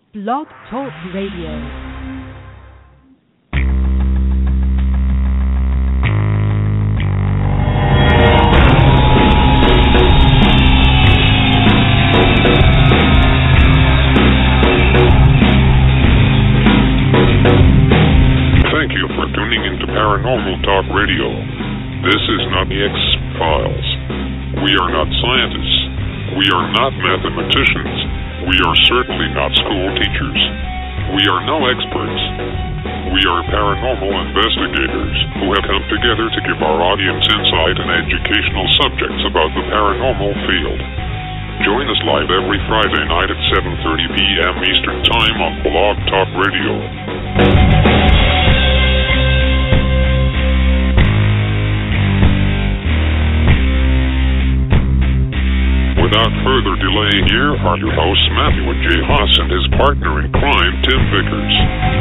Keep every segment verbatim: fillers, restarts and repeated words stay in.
Blog Talk Radio. Paranormal Talk Radio. This is not the X-Files. We are not scientists. We are not mathematicians. We are certainly not school teachers. We are no experts. We are paranormal investigators who have come together to give our audience insight and educational subjects about the paranormal field. Join us live every Friday night at seven thirty p.m. Eastern Time on Blog Talk Radio. Without further delay, here are your hosts, Matthew and Jay Haas, and his partner in crime, Tim Vickers.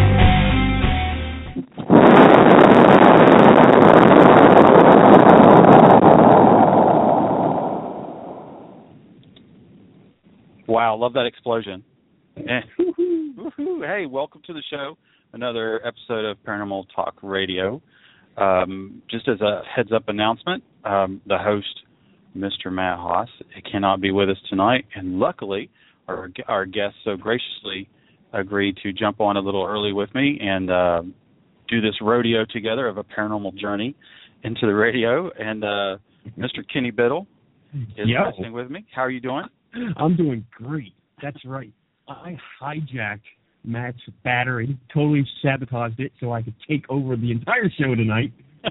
Wow, love that explosion. Hey, welcome to the show. Another episode of Paranormal Talk Radio. Um, just as a heads-up announcement, um, the host, Mister Matt Haas, cannot be with us tonight, and luckily our our guest so graciously agreed to jump on a little early with me and uh, do this rodeo together of a paranormal journey into the radio. And uh, Mister Kenny Biddle is Yo. listening with me. How are you doing? I'm doing great. That's right. I hijacked Matt's battery, totally sabotaged it so I could take over the entire show tonight.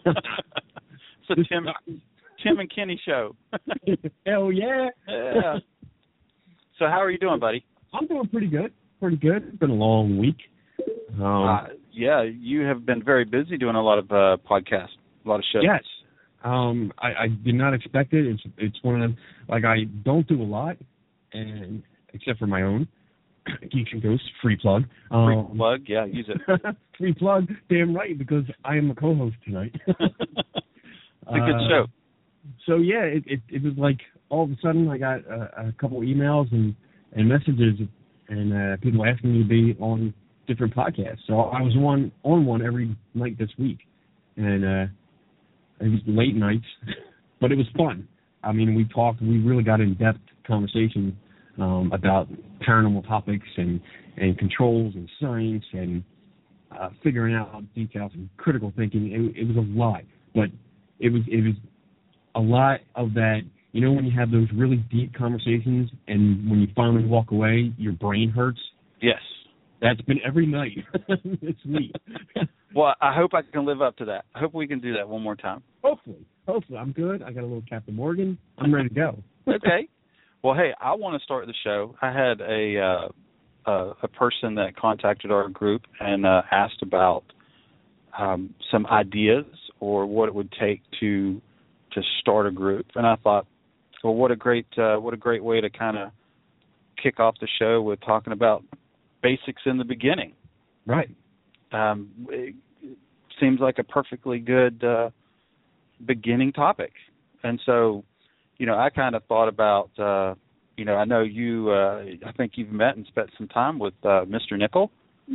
So Tim... Tim and Kenny show. Hell yeah. Yeah. So how are you doing, buddy? I'm doing pretty good. Pretty good. It's been a long week. Um, uh, yeah, you have been very busy doing a lot of uh, podcasts, a lot of shows. Yes. Um, I, I did not expect it. It's it's one of them, like, I don't do a lot, and except for my own. Geeks and Ghosts, free plug. Um, free plug, yeah, use it. Free plug, damn right, because I am a co-host tonight. It's a good uh, show. So, yeah, it, it it was like all of a sudden I got a, a couple emails and, and messages and uh, people asking me to be on different podcasts. So I was on, on one every night this week. And uh, it was late nights, but it was fun. I mean, we talked, we really got in-depth conversation um, about paranormal topics and, and controls and science and uh, figuring out details and critical thinking. It, it was a lot, but it was it was a lot of that, you know, when you have those really deep conversations and when you finally walk away, your brain hurts? Yes. That's been every night this week. Well, I hope I can live up to that. I hope we can do that one more time. Hopefully. Hopefully. I'm good. I got a little Captain Morgan. I'm ready to go. Okay. Well, hey, I want to start the show. I had a uh, uh, a person that contacted our group and uh, asked about um, some ideas or what it would take to to start a group, and I thought, well, what a great uh, what a great way to kind of kick off the show with talking about basics in the beginning. Right. Um, it seems like a perfectly good uh, beginning topic, and so, you know, I kind of thought about, uh, you know, I know you, uh, I think you've met and spent some time with uh, Mister Nickel.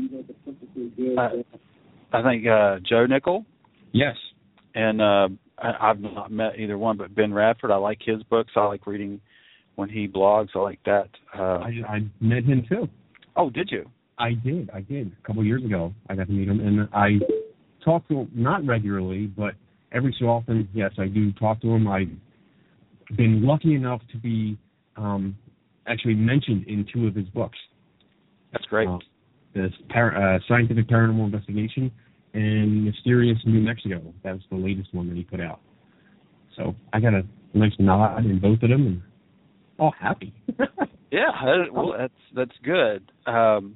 Uh, I think uh, Joe Nickel. Yes. And uh, I, I've not met either one, but Ben Radford, I like his books. I like reading when he blogs. I like that. Uh, I, I met him too. Oh, did you? I did. I did. A couple of years ago, I got to meet him, and I talk to him, not regularly, but every so often, yes, I do talk to him. I've been lucky enough to be um, actually mentioned in two of his books. That's great. Uh, the par- uh, Scientific Paranormal Investigation and Mysterious New Mexico. That was the latest one that he put out. So I got a nice nod in both of them, and all happy. Yeah, well, that's that's good. Um,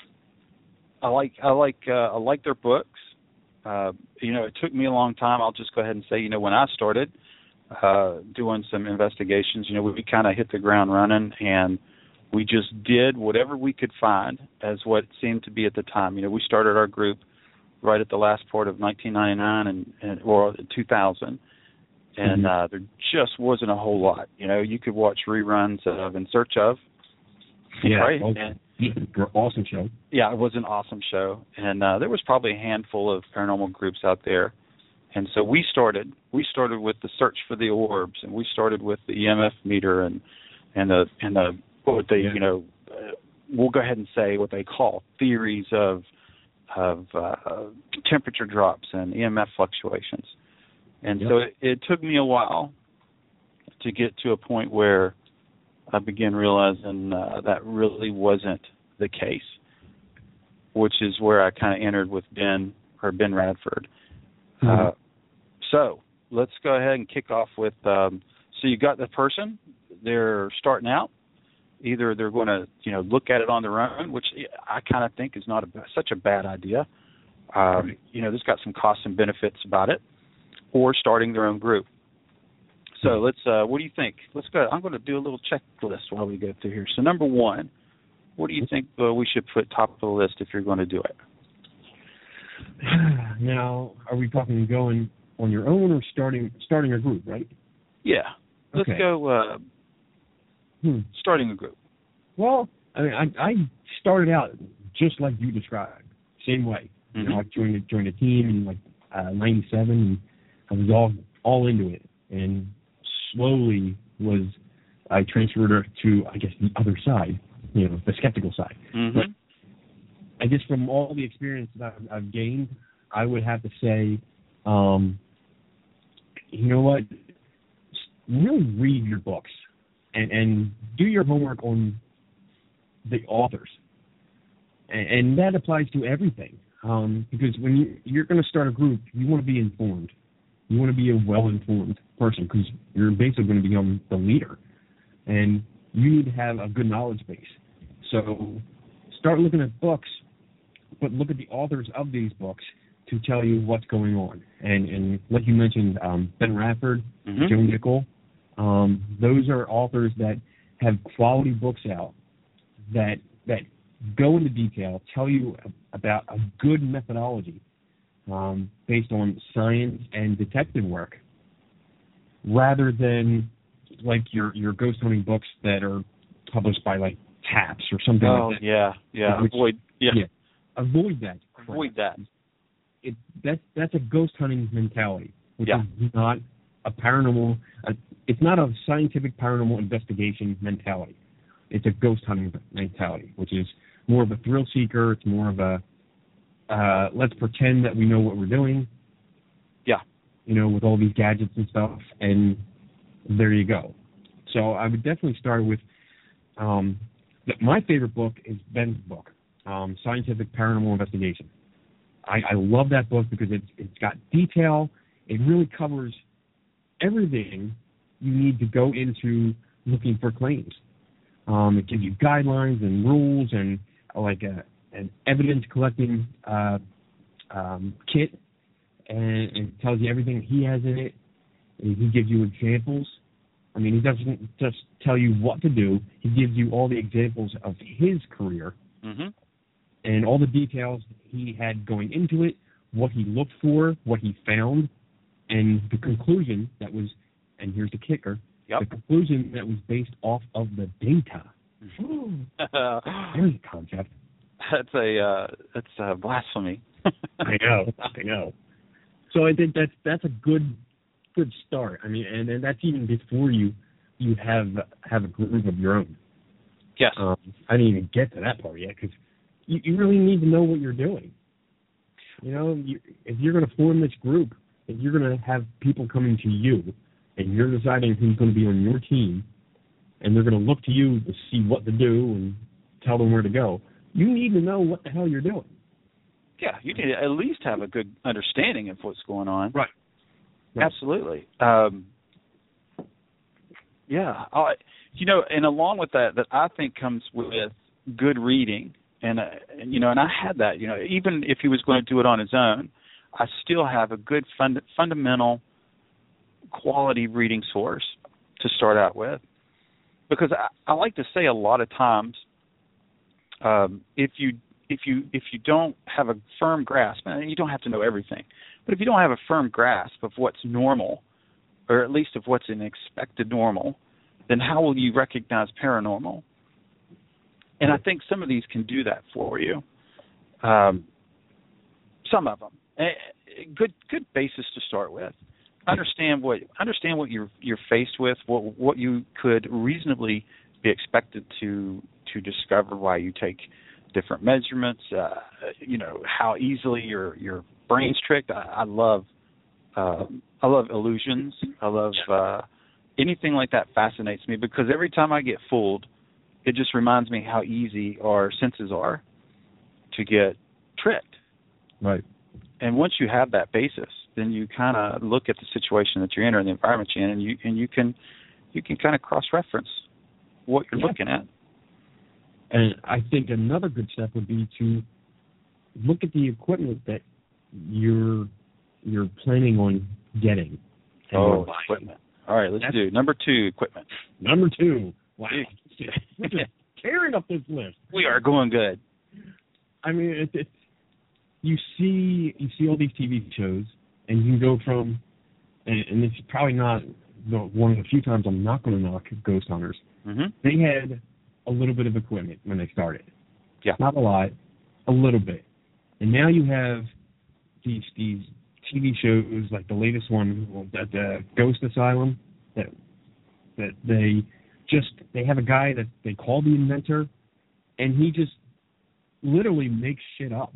I like I like uh, I like their books. Uh, you know, it took me a long time. I'll just go ahead and say, you know, when I started uh, doing some investigations, you know, we, we kind of hit the ground running, and we just did whatever we could find as what seemed to be at the time. You know, we started our group right at the last part of nineteen ninety-nine and, and or two thousand, and uh, there just wasn't a whole lot. You know, you could watch reruns of In Search of, yeah, right? well, And, Awesome show. Yeah, it was an awesome show, and uh, there was probably a handful of paranormal groups out there. And so we started. We started with the search for the orbs, and we started with the E M F meter, and and the and the what would they yeah. you know, uh, we'll go ahead and say what they call theories of of uh, temperature drops and E M F fluctuations. And yep. so it, it took me a while to get to a point where I began realizing uh, that really wasn't the case, which is where I kind of entered with Ben or Ben Radford. Mm-hmm. Uh, so let's go ahead and kick off with, um, so you got the person, they're starting out. Either they're going to, you know, look at it on their own, which I kind of think is not a, such a bad idea. Um, right. You know, there's got some costs and benefits about it, or starting their own group. So mm-hmm. let's, uh, what do you think? Let's go. I'm going to do a little checklist while we go through here. So number one, what do you think uh, we should put top of the list if you're going to do it? Now, are we talking going on your own or starting starting a group, right? Yeah. Let's okay. go uh, hmm. starting a group. Well, I mean, I, I started out just like you described, same way. Mm-hmm. You know, I joined a, joined a team in like uh, ninety-seven, and I was all all into it, and slowly was I transferred to, I guess, the other side, you know, the skeptical side. Mm-hmm. But I guess from all the experience that I've, I've gained, I would have to say, um, you know what, really read your books and, and do your homework on the authors. And, and that applies to everything. Um, because when you, you're going to start a group, you want to be informed. You want to be a well-informed person because you're basically going to become the leader. And you need to have a good knowledge base. So start looking at books, but look at the authors of these books to tell you what's going on. And, and like you mentioned, um, Ben Radford, mm-hmm. Joe Nickell, um, those are authors that have quality books out that that go into detail, tell you about a good methodology um, based on science and detective work, rather than like your your ghost hunting books that are published by like TAPS or something oh, like that. yeah, yeah. Which, avoid, yeah. yeah, avoid that. Avoid that. It that that's a ghost hunting mentality, which yeah. is not a paranormal. A, it's not a scientific paranormal investigation mentality. It's a ghost hunting mentality, which is more of a thrill seeker. It's more of a uh, let's pretend that we know what we're doing. Yeah. You know, with all these gadgets and stuff, and there you go. So I would definitely start with um, my favorite book is Ben's book, um, Scientific Paranormal Investigation. I, I love that book because it's it's got detail. It really covers everything you need to go into looking for claims. Um, it gives you guidelines and rules and uh, like a, an evidence collecting uh, um, kit, and, and it tells you everything he has in it. And he gives you examples. I mean, he doesn't just tell you what to do. He gives you all the examples of his career mm-hmm. and all the details he had going into it, what he looked for, what he found, and the conclusion that was, and here's the kicker, yep. the conclusion that was based off of the data. There's a concept. That's a uh, that's a blasphemy. I know, I know. So I think that's that's a good good start. I mean, and, and that's even before you you have have a group of your own. Yes. Um, I didn't even get to that part yet because you, you really need to know what you're doing. You know, you, if you're going to form this group, if you're going to have people coming to you, and you're deciding who's going to be on your team, and they're going to look to you to see what to do and tell them where to go, you need to know what the hell you're doing. Yeah, you need to at least have a good understanding of what's going on. Right. right. Absolutely. Um, yeah. I, you know, and along with that, that I think comes with good reading. And, uh, and, you know, and I had that, you know, even if he was going to do it on his own, I still have a good fund, fundamental quality reading source to start out with. Because I, I like to say a lot of times, um, if you if you if you don't have a firm grasp, and you don't have to know everything, but if you don't have a firm grasp of what's normal, or at least of what's an expected normal, then how will you recognize paranormal? And I think some of these can do that for you. Um, some of them. Good good basis to start with. Understand what understand what you're you're faced with, what what you could reasonably be expected to to discover why you take different measurements, uh, you know, how easily your your brain's tricked. I, I love uh, I love illusions. I love uh, anything like that fascinates me, because every time I get fooled, it just reminds me how easy our senses are to get tricked. Right. And once you have that basis, then you kind of look at the situation that you're in or the environment you're in, and you and you can you can kind of cross-reference what you're yeah. looking at. And I think another good step would be to look at the equipment that you're you're planning on getting. Oh, equipment. All right, let's That's, do number two, equipment. Number two. Wow. We're just tearing up this list. We are going good. I mean, it, it's you see you see all these T V shows, and you can go from, and, and it's probably not the, one of the few times I'm not going to knock Ghost Hunters. Mm-hmm. They had a little bit of equipment when they started. Yeah. Not a lot, a little bit. And now you have these these T V shows, like the latest one, that the Ghost Asylum, that that they just they have a guy that they call the inventor, and he just literally makes shit up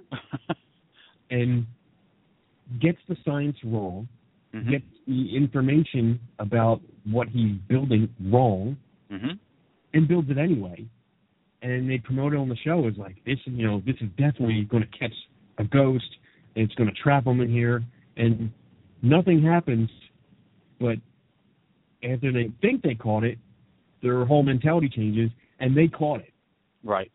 and gets the science wrong, mm-hmm. gets the information about what he's building wrong, mm-hmm. and builds it anyway. And they promote it on the show as like, this, you know, this is definitely going to catch a ghost, and it's going to trap them in here, and nothing happens. But after they think they caught it, their whole mentality changes, and they caught it. Right.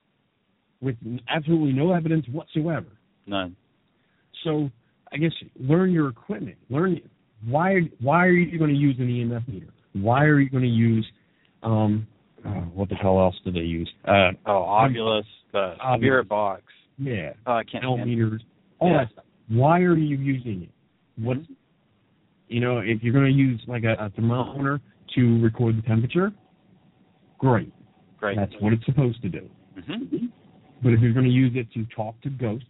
With absolutely no evidence whatsoever. None. So I guess learn your equipment. Learn why. Why are you going to use an E M F meter? Why are you going to use um, uh, what the hell else do they use? Uh, oh, Oculus, the Oculus. Spirit Box. Yeah. Oh, I can't. L meters. All yeah. that stuff. Why are you using it? What? Mm-hmm. You know, if you're going to use like a, a thermometer to record the temperature, great. Great. That's what it's supposed to do. Mm-hmm. But if you're going to use it to talk to ghosts,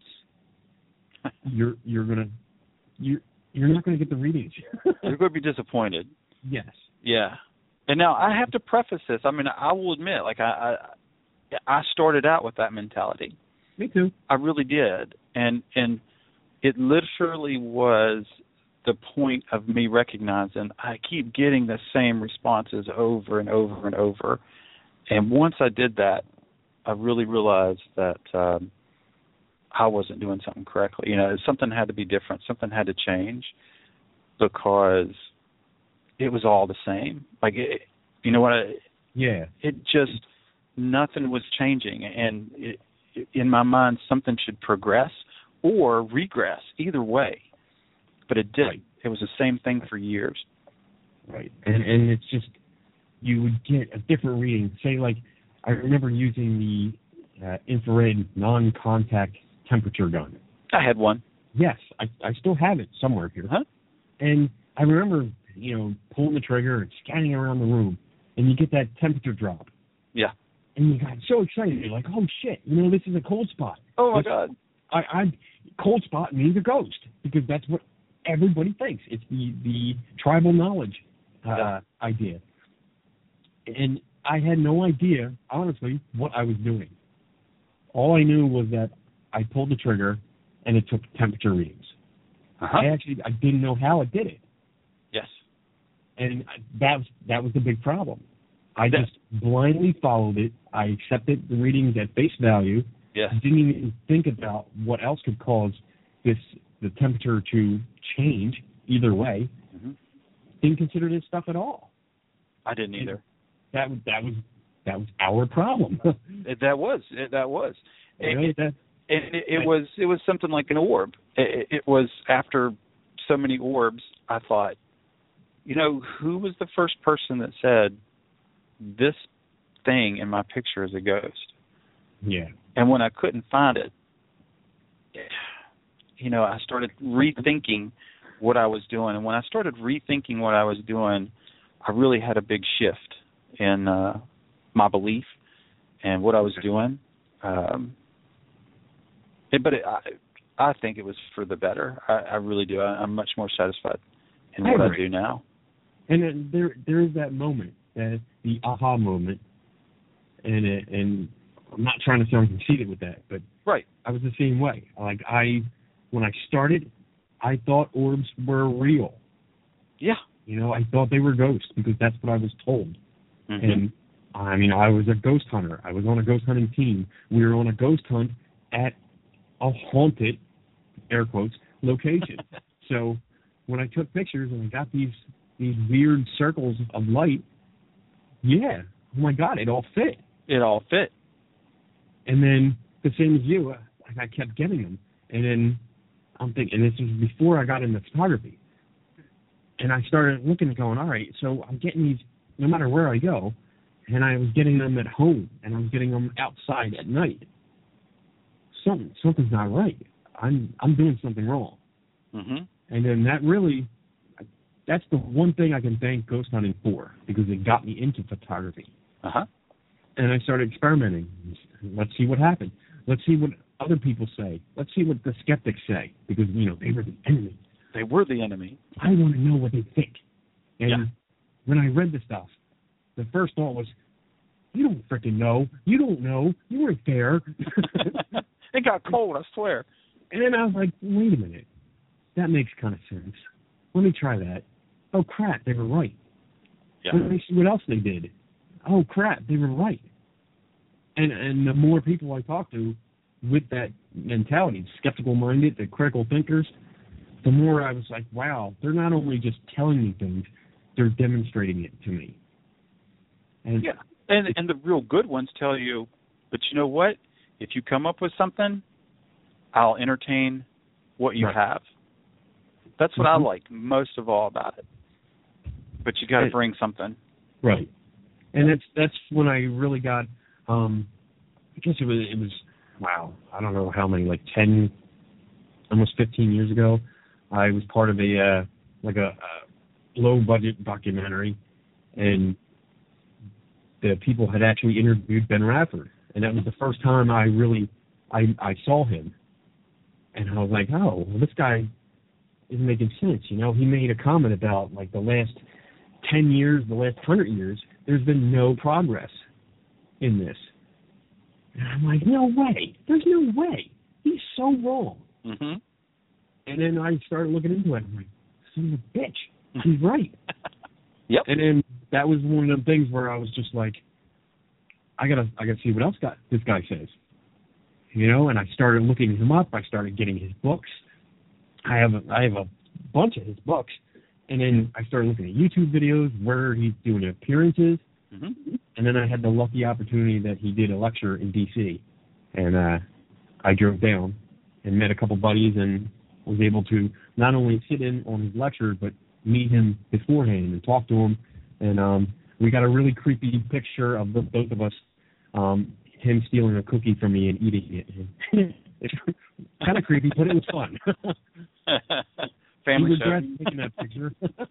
you're you're going to you're you're not going to get the readings. You're going to be disappointed. Yes. Yeah. And now I have to preface this. I mean, I will admit, like I, I, I started out with that mentality. Me too. I really did, and and it literally was the point of me recognizing I keep getting the same responses over and over and over. And once I did that, I really realized that um, I wasn't doing something correctly. You know, something had to be different. Something had to change, because it was all the same. Like, it, you know what? I, yeah. It just, nothing was changing. And it, in my mind, something should progress or regress, either way. But it didn't. Right. It was the same thing for years. Right. And and it's just, you would get a different reading. Say, like, I remember using the uh, infrared non-contact temperature gun. I had one. Yes, I, I still have it somewhere here. Huh? And I remember, you know, pulling the trigger and scanning around the room, and you get that temperature drop. Yeah. And you got so excited. You're like, oh, shit, you know, this is a cold spot. Oh, my That's, God. I, I cold spot means a ghost, because that's what everybody thinks. It's the, the tribal knowledge uh, yeah. idea. And I had no idea, honestly, what I was doing. All I knew was that I pulled the trigger and it took temperature readings. Uh-huh. I actually I didn't know how it did it. Yes. And that was, that was the big problem. I just blindly followed it. I accepted the readings at face value. Yes. Didn't even think about what else could cause this the temperature to change either way. Mm-hmm. Didn't consider this stuff at all. I didn't either. That was that was that was our problem. it, that was it, that was. Really? It, that, it, it, it was it was something like an orb. It, it was after so many orbs. I thought, you know, who was the first person that said this thing in my picture is a ghost? Yeah. And when I couldn't find it, you know, I started rethinking what I was doing. And when I started rethinking what I was doing, I really had a big shift in uh, my belief. and what I was doing. Um, it, but it, I, I think it was for the better. I, I really do. I, I'm much more satisfied in what I, I do now. And then there, there is that moment, that the aha moment, and it, and I'm not trying to sound conceited with that, but right, I was the same way. Like I, when I started, I thought orbs were real. Yeah. You know, I thought they were ghosts because that's what I was told. Mm-hmm. And I mean, I was a ghost hunter. I was on a ghost hunting team. We were on a ghost hunt at a haunted, air quotes, location. So when I took pictures and I got these these weird circles of light, yeah, oh my God, it all fit. It all fit. And then the same as you, like I kept getting them. And then I'm thinking, and this was before I got into photography. And I started looking and going, all right, so I'm getting these no matter where I go. And I was getting them at home, and I was getting them outside at night. Something, something's not right. I'm, I'm doing something wrong. Mm-hmm. And then that really, that's the one thing I can thank ghost hunting for, because it got me into photography. Uh-huh. And I started experimenting. Let's see what happened. Let's see what other people say. Let's see what the skeptics say, because, you know, they were the enemy. They were the enemy. I want to know what they think. And yeah. when I read the stuff, the first thought was, you don't freaking know. You don't know. You weren't there. It got cold, I swear. And then I was like, wait a minute. That makes kind of sense. Let me try that. Oh, crap, they were right. Yeah. Let me see what else they did. Oh, crap, they were right. And and the more people I talk to with that mentality, skeptical-minded, the critical thinkers, the more I was like, wow, they're not only just telling me things, they're demonstrating it to me. And yeah, and and the real good ones tell you, but you know what? If you come up with something, I'll entertain what you right. have. That's what mm-hmm. I like most of all about it. But you got to bring something. Right. And that's that's when I really got. Um, I guess it was it was wow. I don't know how many, like ten, almost fifteen years ago. I was part of a uh, like a, a low budget documentary, and the people had actually interviewed Ben Radford, and that was the first time I really I I saw him, and I was like, oh, well, this guy isn't making sense. You know, he made a comment about like the last ten years, the last hundred years, there's been no progress in this. And I'm like, no way. There's no way. He's so wrong. Mm-hmm. And then I started looking into it. I'm like, son of a bitch. He's right. Yep. And then that was one of them things where I was just like, I gotta, I gotta see what else got, this guy says. You know, and I started looking him up. I started getting his books. I have, a, I have a bunch of his books. And then I started looking at YouTube videos where he's doing appearances. Mm-hmm. And then I had the lucky opportunity that he did a lecture in D C And uh, I drove down and met a couple buddies and was able to not only sit in on his lecture, but meet him beforehand and talk to him. And um, we got a really creepy picture of the, both of us, um, him stealing a cookie from me and eating it. It's kind of creepy, but it was fun. Family he show. regrets taking that picture.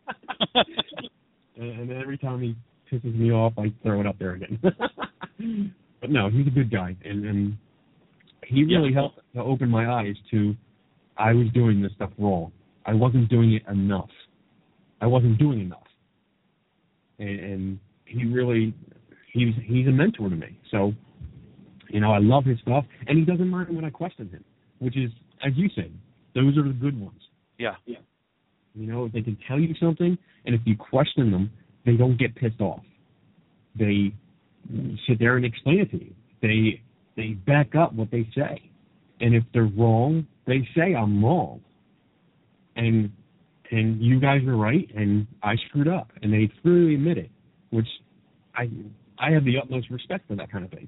and, and every time he pisses me off, I throw it up there again. But no, he's a good guy, and, and he really yeah. helped to open my eyes to I was doing this stuff wrong. I wasn't doing it enough. I wasn't doing enough. And, and he really, he's he's a mentor to me. So, you know, I love his stuff, and he doesn't mind when I question him, which is, as you said, those are the good ones. Yeah. yeah. You know, they can tell you something, and if you question them, they don't get pissed off. They sit there and explain it to you. They they back up what they say. And if they're wrong, they say, I'm wrong. And and you guys are right, and I screwed up. And they freely admit it, which I I have the utmost respect for that kind of thing.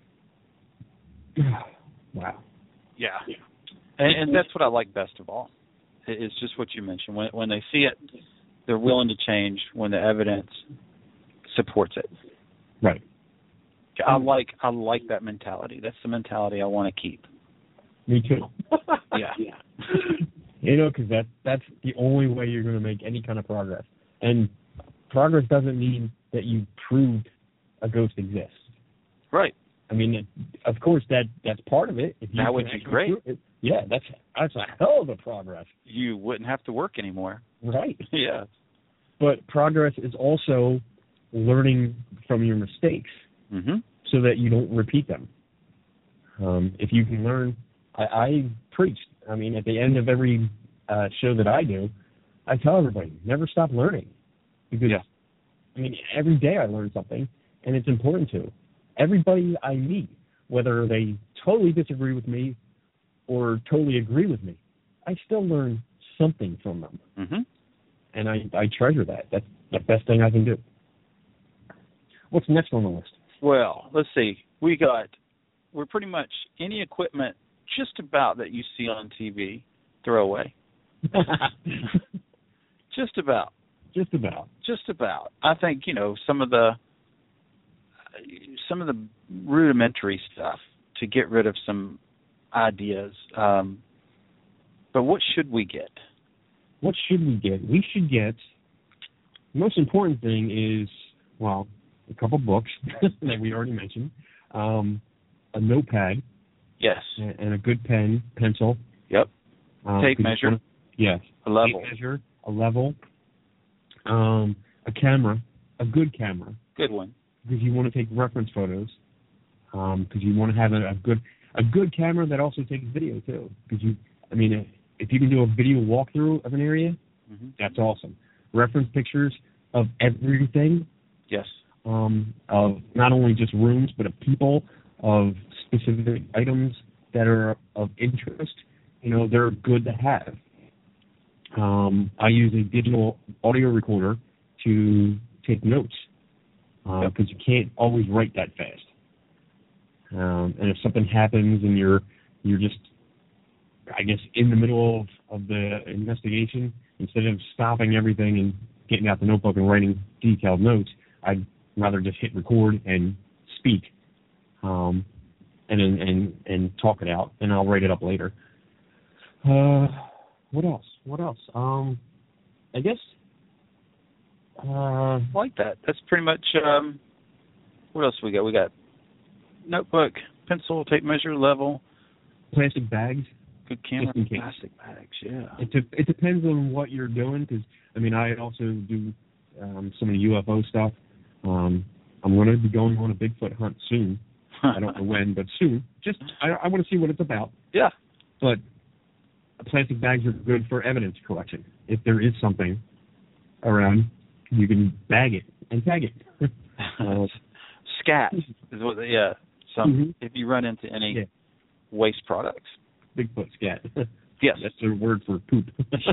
Wow. Yeah. yeah. And, and that's what I like best of all. It's just what you mentioned. When when they see it, they're willing to change when the evidence supports it. Right. I like I like that mentality. That's the mentality I want to keep. Me too. yeah. You know, because that, that's the only way you're going to make any kind of progress. And progress doesn't mean that you proved a ghost exists. Right. I mean, of course, that that's part of it. If you That would can be actually great. do it, yeah, that's that's a hell of a progress. You wouldn't have to work anymore. Right. Yeah. But progress is also learning from your mistakes Mm-hmm. so that you don't repeat them. Um, if you can learn, I, I preach. I mean, at the end of every uh, show that I do, I tell everybody, never stop learning. Because, Yeah. I mean, every day I learn something, and it's important to. Everybody I meet, whether they totally disagree with me or totally agree with me, I still learn something from them. Mm-hmm. And I, I treasure that. That's the best thing I can do. What's next on the list? Well, let's see. We got, we're pretty much any equipment just about that you see on T V, throw away. Just about. Just about. Just about. I think, you know, some of the some of the rudimentary stuff to get rid of some ideas. Um, but what should we get? What should we get? We should get, the most important thing is, well, a couple books that we already mentioned, um, a notepad, Yes. and, and a good pen, pencil. Yep. Um, Tape 'cause you measure. wanna- yes. A level. Tape measure, a level, um, a camera, a good camera, Good one. because you want to take reference photos, because um, you want to have a, a good a good camera that also takes video too. Because you, I mean, if you can do a video walkthrough of an area, Mm-hmm. that's awesome. Reference pictures of everything, Yes. um, of not only just rooms but of people, of specific items that are of interest. You know, they're good to have. Um, I use a digital audio recorder to take notes because uh, you can't always write that fast. Um, and if something happens and you're you're just, I guess, in the middle of, of the investigation, instead of stopping everything and getting out the notebook and writing detailed notes, I'd rather just hit record and speak, um, and and and talk it out, and I'll write it up later. Uh, what else? What else? Um, I guess. Uh, I like that. That's pretty much, um, what else we got? We got notebook, pencil, tape measure, level. plastic bags. Good camera. Just in case. Plastic bags, yeah. It de- it depends on what you're doing, because I mean I also do um, some of the U F O stuff. Um, I'm going to be going on a Bigfoot hunt soon. I don't know when, but soon. Just I, I want to see what it's about. Yeah. But plastic bags are good for evidence collection. If there is something around, you can bag it and tag it. uh, Scat is what. They, yeah. Some Mhm. if you run into any Yeah. waste products. Bigfoot scat. Yes. That's their word for poop.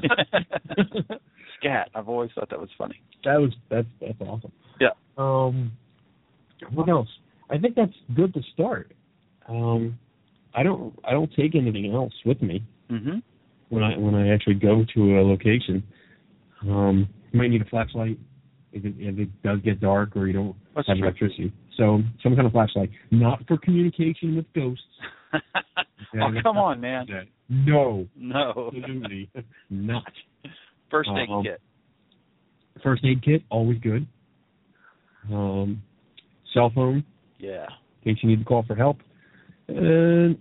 Scat. I've always thought that was funny. That was that's that's awesome. Yeah. Um, what else? I think that's good to start. Um, I don't I don't take anything else with me Mhm. when I when I actually go to a location. Um, you might need a flashlight if it, if it does get dark or you don't That's have true. electricity. So some kind of flashlight, not for communication with ghosts. Oh, come on, man. No, No. absolutely not. First aid Um, kit. First aid kit, always good. Um, cell phone, Yeah. in case you need to call for help. And,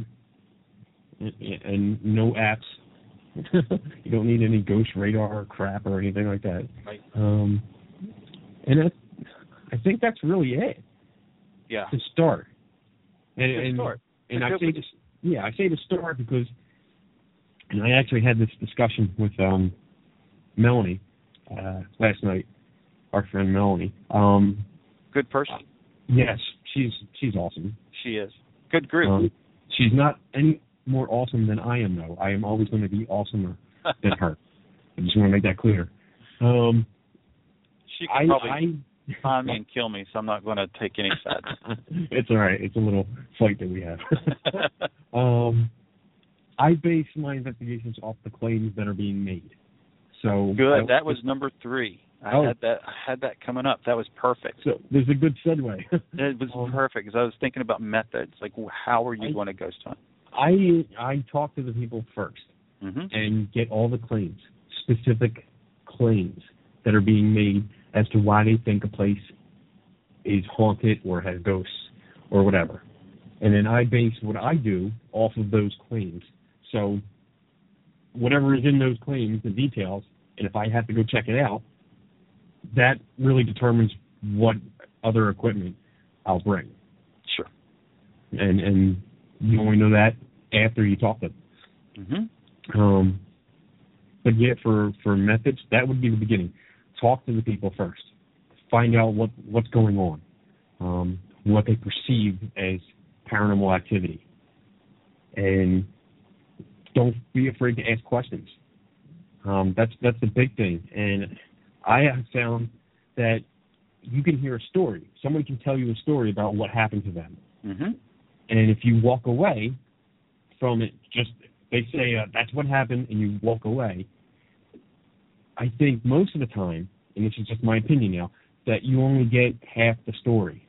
and no apps. You don't need any ghost radar or crap or anything like that. Right. Um, and that, I think that's really it Yeah. to start. And, Good and, start. and A I good say one. to, yeah, I say to start because, and I actually had this discussion with um, Melanie uh, last night, our friend Melanie. Um, Good person. yes, she's she's awesome. She is. Good group. Um, she's not any more awesome than I am, though. I am always going to be awesomer than her. I just want to make that clear. Um, she I, could probably I, find me and kill me, so I'm not going to take any sides. It's all right. It's a little fight that we have. um, I base my investigations off the claims that are being made. So Good. I, That was number three. I Oh. had that. I had that coming up. That was perfect. So there's a good segue. It was Um, perfect because I was thinking about methods. Like, how are you I- going to ghost hunt? I I talk to the people first Mm-hmm. and get all the claims, specific claims that are being made as to why they think a place is haunted or has ghosts or whatever. And then I base what I do off of those claims. So whatever is in those claims, the details, and if I have to go check it out, that really determines what other equipment I'll bring. Sure. And and you only know that after you talk to them. Mm-hmm. Um, but yeah, for, for methods, that would be the beginning. Talk to the people first. Find out what, what's going on, um, what they perceive as paranormal activity. And don't be afraid to ask questions. Um, that's that's the big thing. And I have found that you can hear a story. Someone can tell you a story about what happened to them. Mm-hmm. And if you walk away from it, just they say uh, that's what happened, and you walk away, I think most of the time, and this is just my opinion now, that you only get half the story.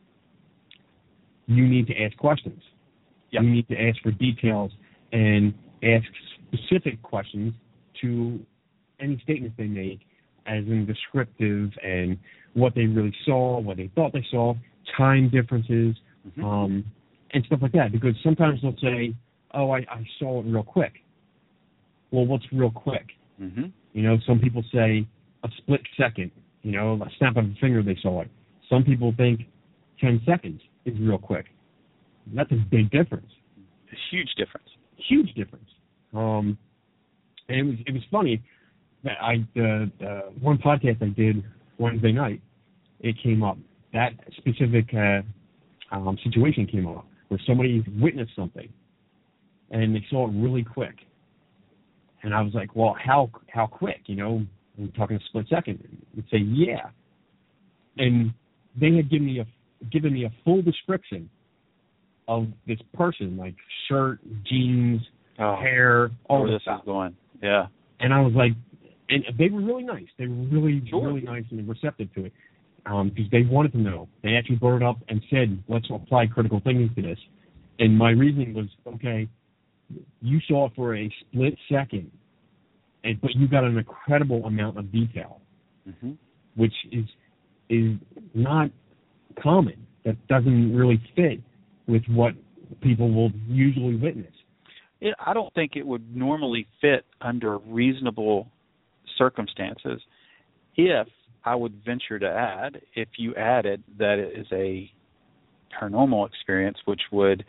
You need to ask questions. Yep. You need to ask for details and ask specific questions to any statements they make, as in descriptive and what they really saw, what they thought they saw, time differences, mm-hmm. um, and stuff like that. Because sometimes they'll say, oh, I, I saw it real quick. Well, what's real quick? Mm-hmm. You know, some people say a split second, you know, a snap of a finger they saw it. Some people think ten seconds is real quick. That's a big difference. A huge difference. Huge difference. Um, and it was it was funny that I the uh, one podcast I did Wednesday night, it came up. That specific uh, um, situation came up where somebody witnessed something, and they saw it really quick. And I was like, well, how how quick? You know, we're talking a split second. They'd say, yeah. And they had given me a given me a full description of this person, like shirt, jeans, oh, hair, all where this this stuff. is going. Yeah. And I was like, and they were really nice. They were really, sure. really nice and receptive to it um, because they wanted to know. They actually brought it up and said, let's apply critical thinking to this. And my reasoning was, okay, you saw it for a split second, and, but you got an incredible amount of detail, mm-hmm. which is is not common. That doesn't really fit with what people will usually witness. It, I don't think it would normally fit under reasonable circumstances. If I would venture to add, if you added that it is a paranormal experience, which would,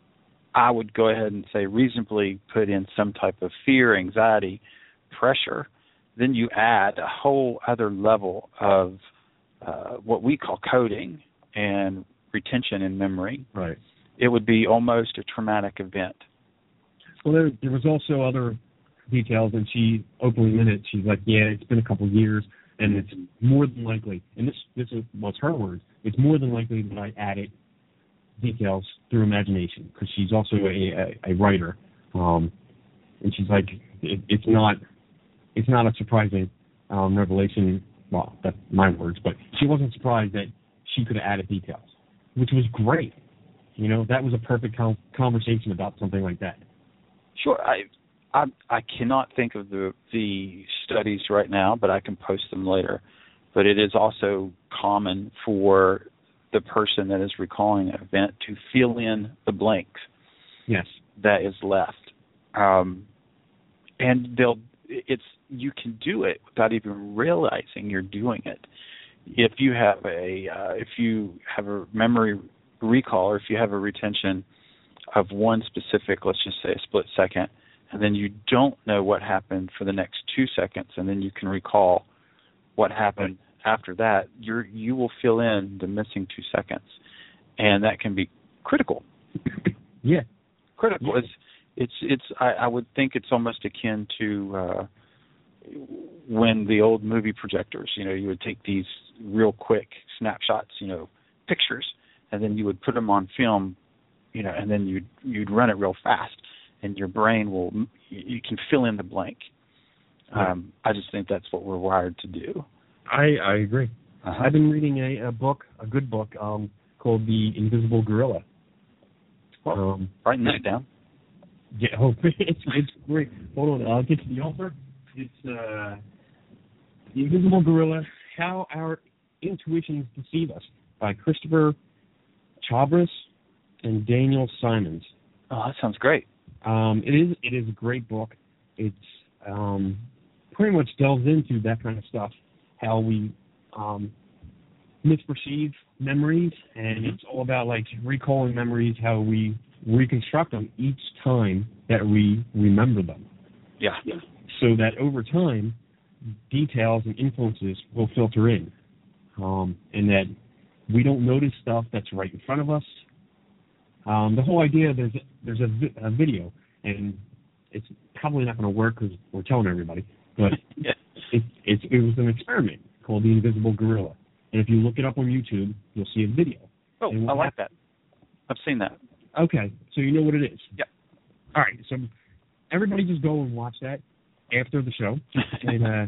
I would go ahead and say reasonably put in some type of fear, anxiety, pressure, then you add a whole other level of uh, what we call coding and retention in memory. Right. It would be almost a traumatic event. Well, there, there was also other details, and she openly admitted, she's like, yeah, it's been a couple of years, and it's more than likely, and this this was her words, it's more than likely that I added details through imagination, because she's also a, a, a writer, um, and she's like, it, it's not it's not a surprising um, revelation, well, that's my words, but she wasn't surprised that she could have added details, which was great. You know, that was a perfect com- conversation about something like that. Sure. I, I I cannot think of the the studies right now, but I can post them later. But it is also common for the person that is recalling an event to fill in the blanks. Yes. That is left. Um, and they'll it's you can do it without even realizing you're doing it. If you have a uh, if you have a memory recall, or if you have a retention of one specific, let's just say a split second, and then you don't know what happened for the next two seconds, and then you can recall what happened after that, you're you will fill in the missing two seconds, and that can be critical. Yeah, critical. Yeah. It's it's it's. I, I would think it's almost akin to uh, when the old movie projectors. You know, you would take these real quick snapshots, you know, pictures, and then you would put them on film, you know, and then you'd you'd run it real fast, and your brain will you can fill in the blank. Um, I just think that's what we're wired to do. I I agree. Uh-huh. I've been reading a, a book, a good book, um, called The Invisible Gorilla. Well, um, writing that down. Yeah, oh, it's it's great. Hold on, I'll get to the author. It's uh, The Invisible Gorilla: How Our Intuitions Deceive Us by Christopher Chabris and Daniel Simons. Oh, that sounds great. Um, it is it is a great book. It's um, pretty much delves into that kind of stuff, how we um, misperceive memories, and it's all about like recalling memories, how we reconstruct them each time that we remember them. Yeah. So that over time, details and influences will filter in, um, and that we don't notice stuff that's right in front of us. Um, the whole idea, there's there's a, vi- a video, and it's probably not going to work because we're telling everybody, but yeah. it, it, it was an experiment called The Invisible Gorilla. And if you look it up on YouTube, you'll see a video. Oh, I like that. I've seen that. Okay, so you know what it is. Yeah. All right, so everybody just go and watch that after the show, and uh,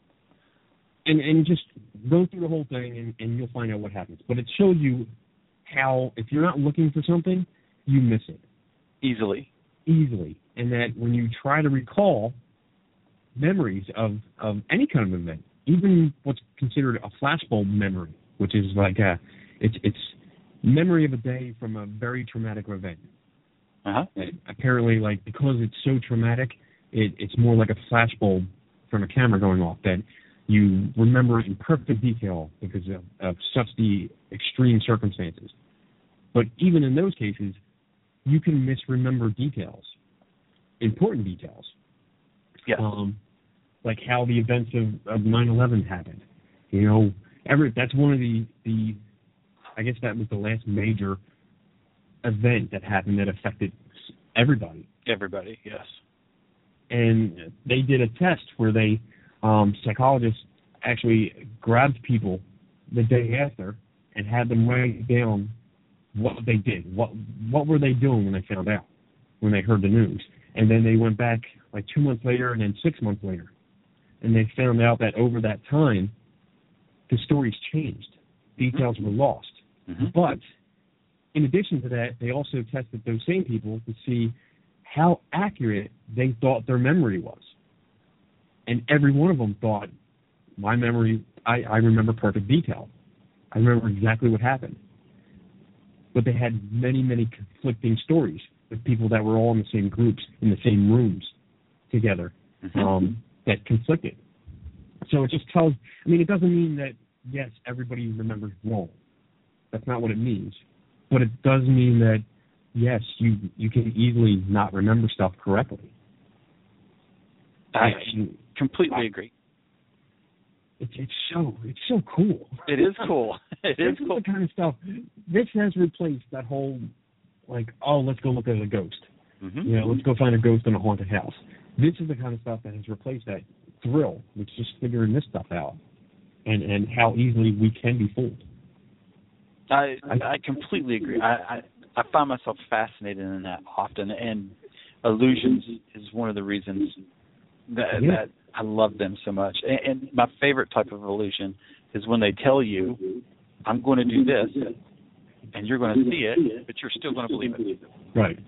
and and just go through the whole thing, and, and you'll find out what happens. But it shows you how, if you're not looking for something, you miss it. Easily. Easily. And that when you try to recall memories of, of any kind of event, even what's considered a flashbulb memory, which is like a, it's it's memory of a day from a very traumatic event. Uh-huh. And apparently, like, because it's so traumatic, it, it's more like a flashbulb from a camera going off that you remember in perfect detail because of, of such the extreme circumstances. But even in those cases, you can misremember details, important details. Yeah. Um, like how the events of, of nine eleven happened. You know, every, that's one of the, the, I guess that was the last major event that happened that affected everybody. Everybody, yes. And they did a test where they, um, psychologists actually grabbed people the day after and had them write down what they did. What what were they doing when they found out, when they heard the news? And then they went back like two months later and then six months later. And they found out that over that time, the stories changed. Details were lost. Mm-hmm. But in addition to that, they also tested those same people to see how accurate they thought their memory was. And every one of them thought, my memory, I, I remember perfect detail. I remember exactly what happened. But they had many, many conflicting stories with people that were all in the same groups, in the same rooms together, mm-hmm. um, that conflicted. So it just tells, I mean, it doesn't mean that, yes, everybody remembers wrong. That's not what it means. But it does mean that, yes, you, you can easily not remember stuff correctly. I completely agree. It's it's so it's so cool. It is cool. It is this cool. Is the kind of stuff. This has replaced that whole, like, oh, let's go look at a ghost. Mm-hmm. You know, let's go find a ghost in a haunted house. This is the kind of stuff that has replaced that thrill, which is just figuring this stuff out, and and how easily we can be fooled. I I completely agree. I, I I find myself fascinated in that often, and illusions is one of the reasons that yeah. that I love them so much. And, and my favorite type of illusion is when they tell you, I'm going to do this, and you're going to see it, but you're still going to believe it. Right.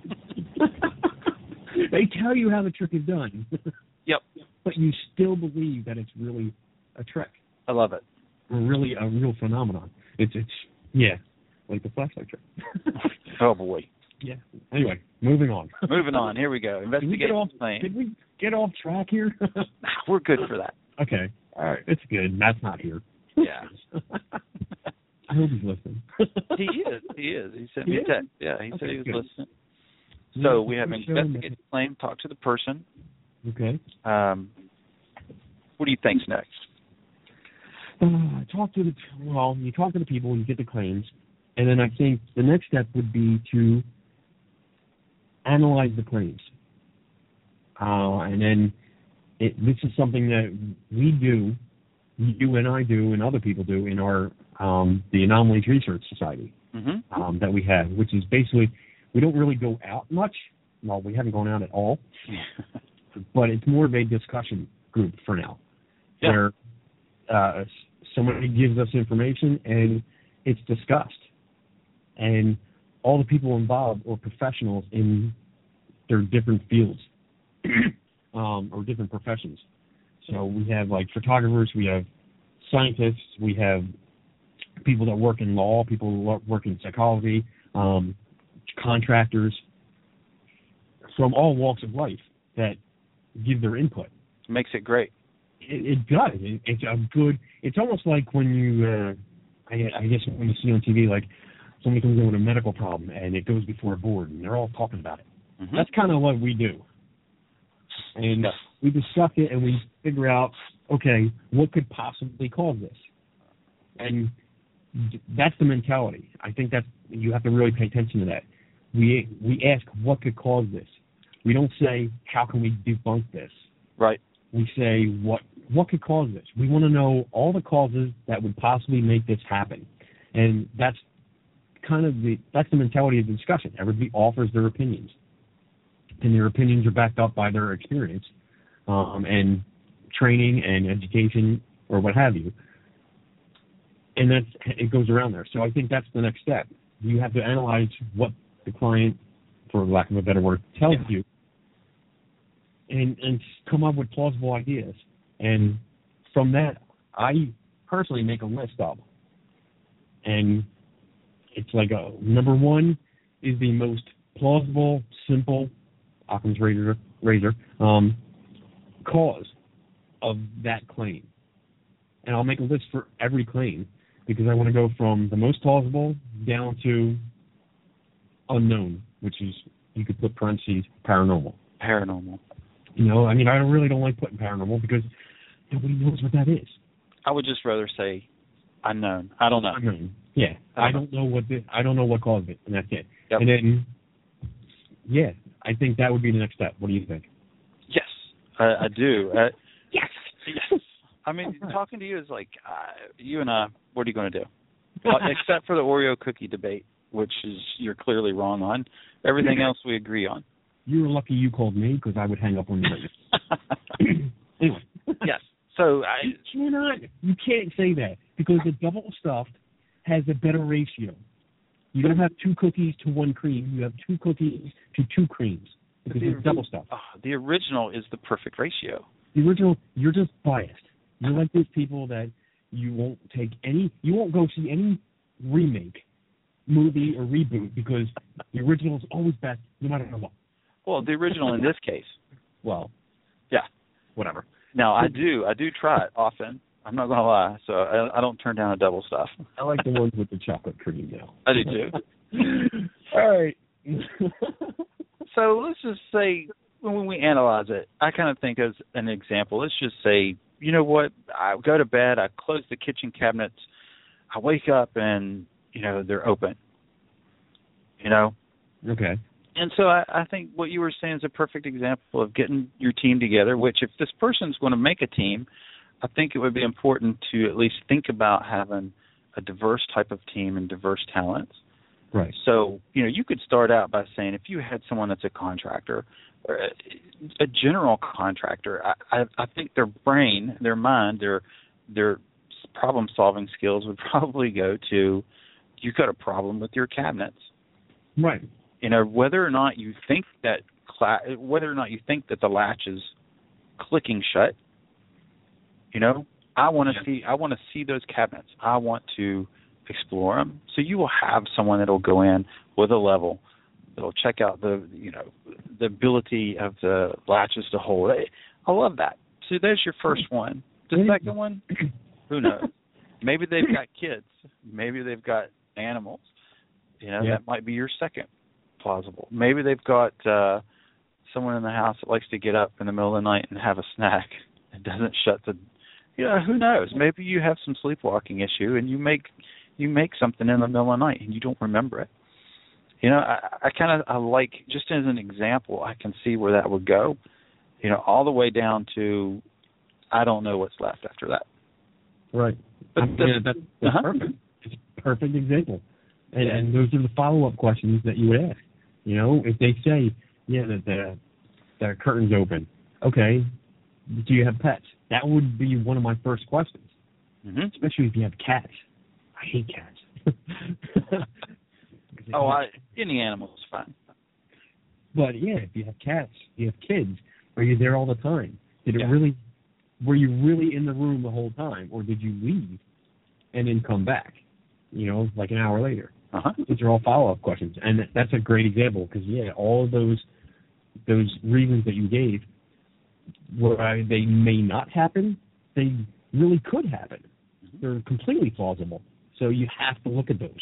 They tell you how the trick is done. Yep. But you still believe that it's really a trick. I love it. Or really a real phenomenon. It's, it's yeah, like the flashlight trick. Oh, boy. Yeah. Anyway, moving on. Moving on. Here we go. Investigation plan. Did we get off track here? We're good for that. Okay. All right. It's good. Matt's not here. Yeah. I hope he's listening. He is. He is. He sent he me a is? text. Yeah, he okay, said he was good. listening. So we have investigated the claim, talk to the person. Okay. Um, what do you think's next? Uh, talk to the, well, you talk to the people, you get the claims, and then I think the next step would be to analyze the claims. Uh, and then it, this is something that we do, you and I do, and other people do in our um, the Anomalies Research Society mm-hmm. um, that we have, which is basically we don't really go out much. Well, we haven't gone out at all, but it's more of a discussion group for now, yeah. where uh, somebody gives us information and it's discussed, and all the people involved are professionals in their different fields um, or different professions. So we have like photographers, we have scientists, we have people that work in law, people who work in psychology, um, contractors from all walks of life that give their input. Makes it great. It, it does. It, it's a good. It's almost like when you, uh, I, I guess when you see on T V, like somebody comes in with a medical problem and it goes before a board and they're all talking about it. Mm-hmm. That's kind of what we do. And yes. we discuss it and we figure out, okay, what could possibly cause this? And that's the mentality. I think that's, you have to really pay attention to that. We we ask what could cause this. We don't say how can we debunk this. Right. We say what what could cause this. We want to know all the causes that would possibly make this happen, and that's kind of the that's the mentality of the discussion. Everybody offers their opinions, and their opinions are backed up by their experience um, and training and education or what have you. And that's it goes around there. So I think that's the next step. You have to analyze what the client, for lack of a better word, tells yeah. you, and and come up with plausible ideas. And from that, I personally make a list of. And it's like a number one is the most plausible, simple, Occam's razor, razor um, cause of that claim. And I'll make a list for every claim because I want to go from the most plausible down to unknown, which is, you could put parentheses, paranormal. Paranormal. You know, I mean, I don't really don't like putting paranormal because nobody knows what that is. I would just rather say unknown. I don't know. Unknown. Yeah, I don't, I don't know what the, I don't know what caused it, and that's it. Yep. And then, yeah, I think that would be the next step. What do you think? Yes, I, I do. Uh, yes. Yes. I mean, right. Talking to you is like uh, you and I. What are you going to do? uh, except for the Oreo cookie debate, which is you're clearly wrong on. Everything else we agree on. You're lucky you called me because I would hang up on you. Anyway. Yes. So I you cannot. You can't say that because the double stuffed has a better ratio. You don't have two cookies to one cream. You have two cookies to two creams because the, it's double stuffed. Oh, the original is the perfect ratio. The original, you're just biased. You're like those people that you won't take any, you won't go see any remake, movie, or reboot because the original is always best no matter what. Well, the original in this case. Well, yeah, whatever. Now, I do, I do try it often. I'm not going to lie. So I, I don't turn down a double stuff. I like the ones with the chocolate cream now. I do too. All right. So let's just say when we analyze it, I kind of think as an example, let's just say, you know what, I go to bed, I close the kitchen cabinets, I wake up and, you know, they're open, you know? Okay. And so I, I think what you were saying is a perfect example of getting your team together, which if this person's going to make a team, I think it would be important to at least think about having a diverse type of team and diverse talents. Right. So, you know, you could start out by saying if you had someone that's a contractor, or a, a general contractor, I, I, I think their brain, their mind, their their problem-solving skills would probably go to, you've got a problem with your cabinets. Right. You know, whether or not you think that cla- whether or not you think that the latch is clicking shut, you know, I want to see I want to see those cabinets. I want to explore them. So you will have someone that'll go in with a level, that'll check out the you know the ability of the latches to hold it. I love that. So there's your first one. The second one, who knows? Maybe they've got kids. Maybe they've got animals. You know, yeah. That might be your second plausible. Maybe they've got uh, someone in the house that likes to get up in the middle of the night and have a snack and doesn't shut the. You know, who knows? Maybe you have some sleepwalking issue and you make you make something in the middle of the night and you don't remember it. You know, I, I kind of I like just as an example, I can see where that would go. You know, all the way down to I don't know what's left after that. Right. But I mean, that's, that's uh-huh. perfect. It's a perfect example. And, yeah. and those are the follow-up questions that you would ask. You know, if they say, yeah, that the, the curtain's open, okay, do you have pets? That would be one of my first questions, mm-hmm. especially if you have cats. I hate cats. oh, I, any animal is fine. But, yeah, if you have cats, you have kids, are you there all the time? Did it yeah. really, were you really in the room the whole time, or did you leave and then come back, you know, like an hour later? Uh-huh. These are all follow-up questions, and that's a great example because yeah, all of those those reasons that you gave, where they may not happen, they really could happen. They're completely plausible. So you have to look at those.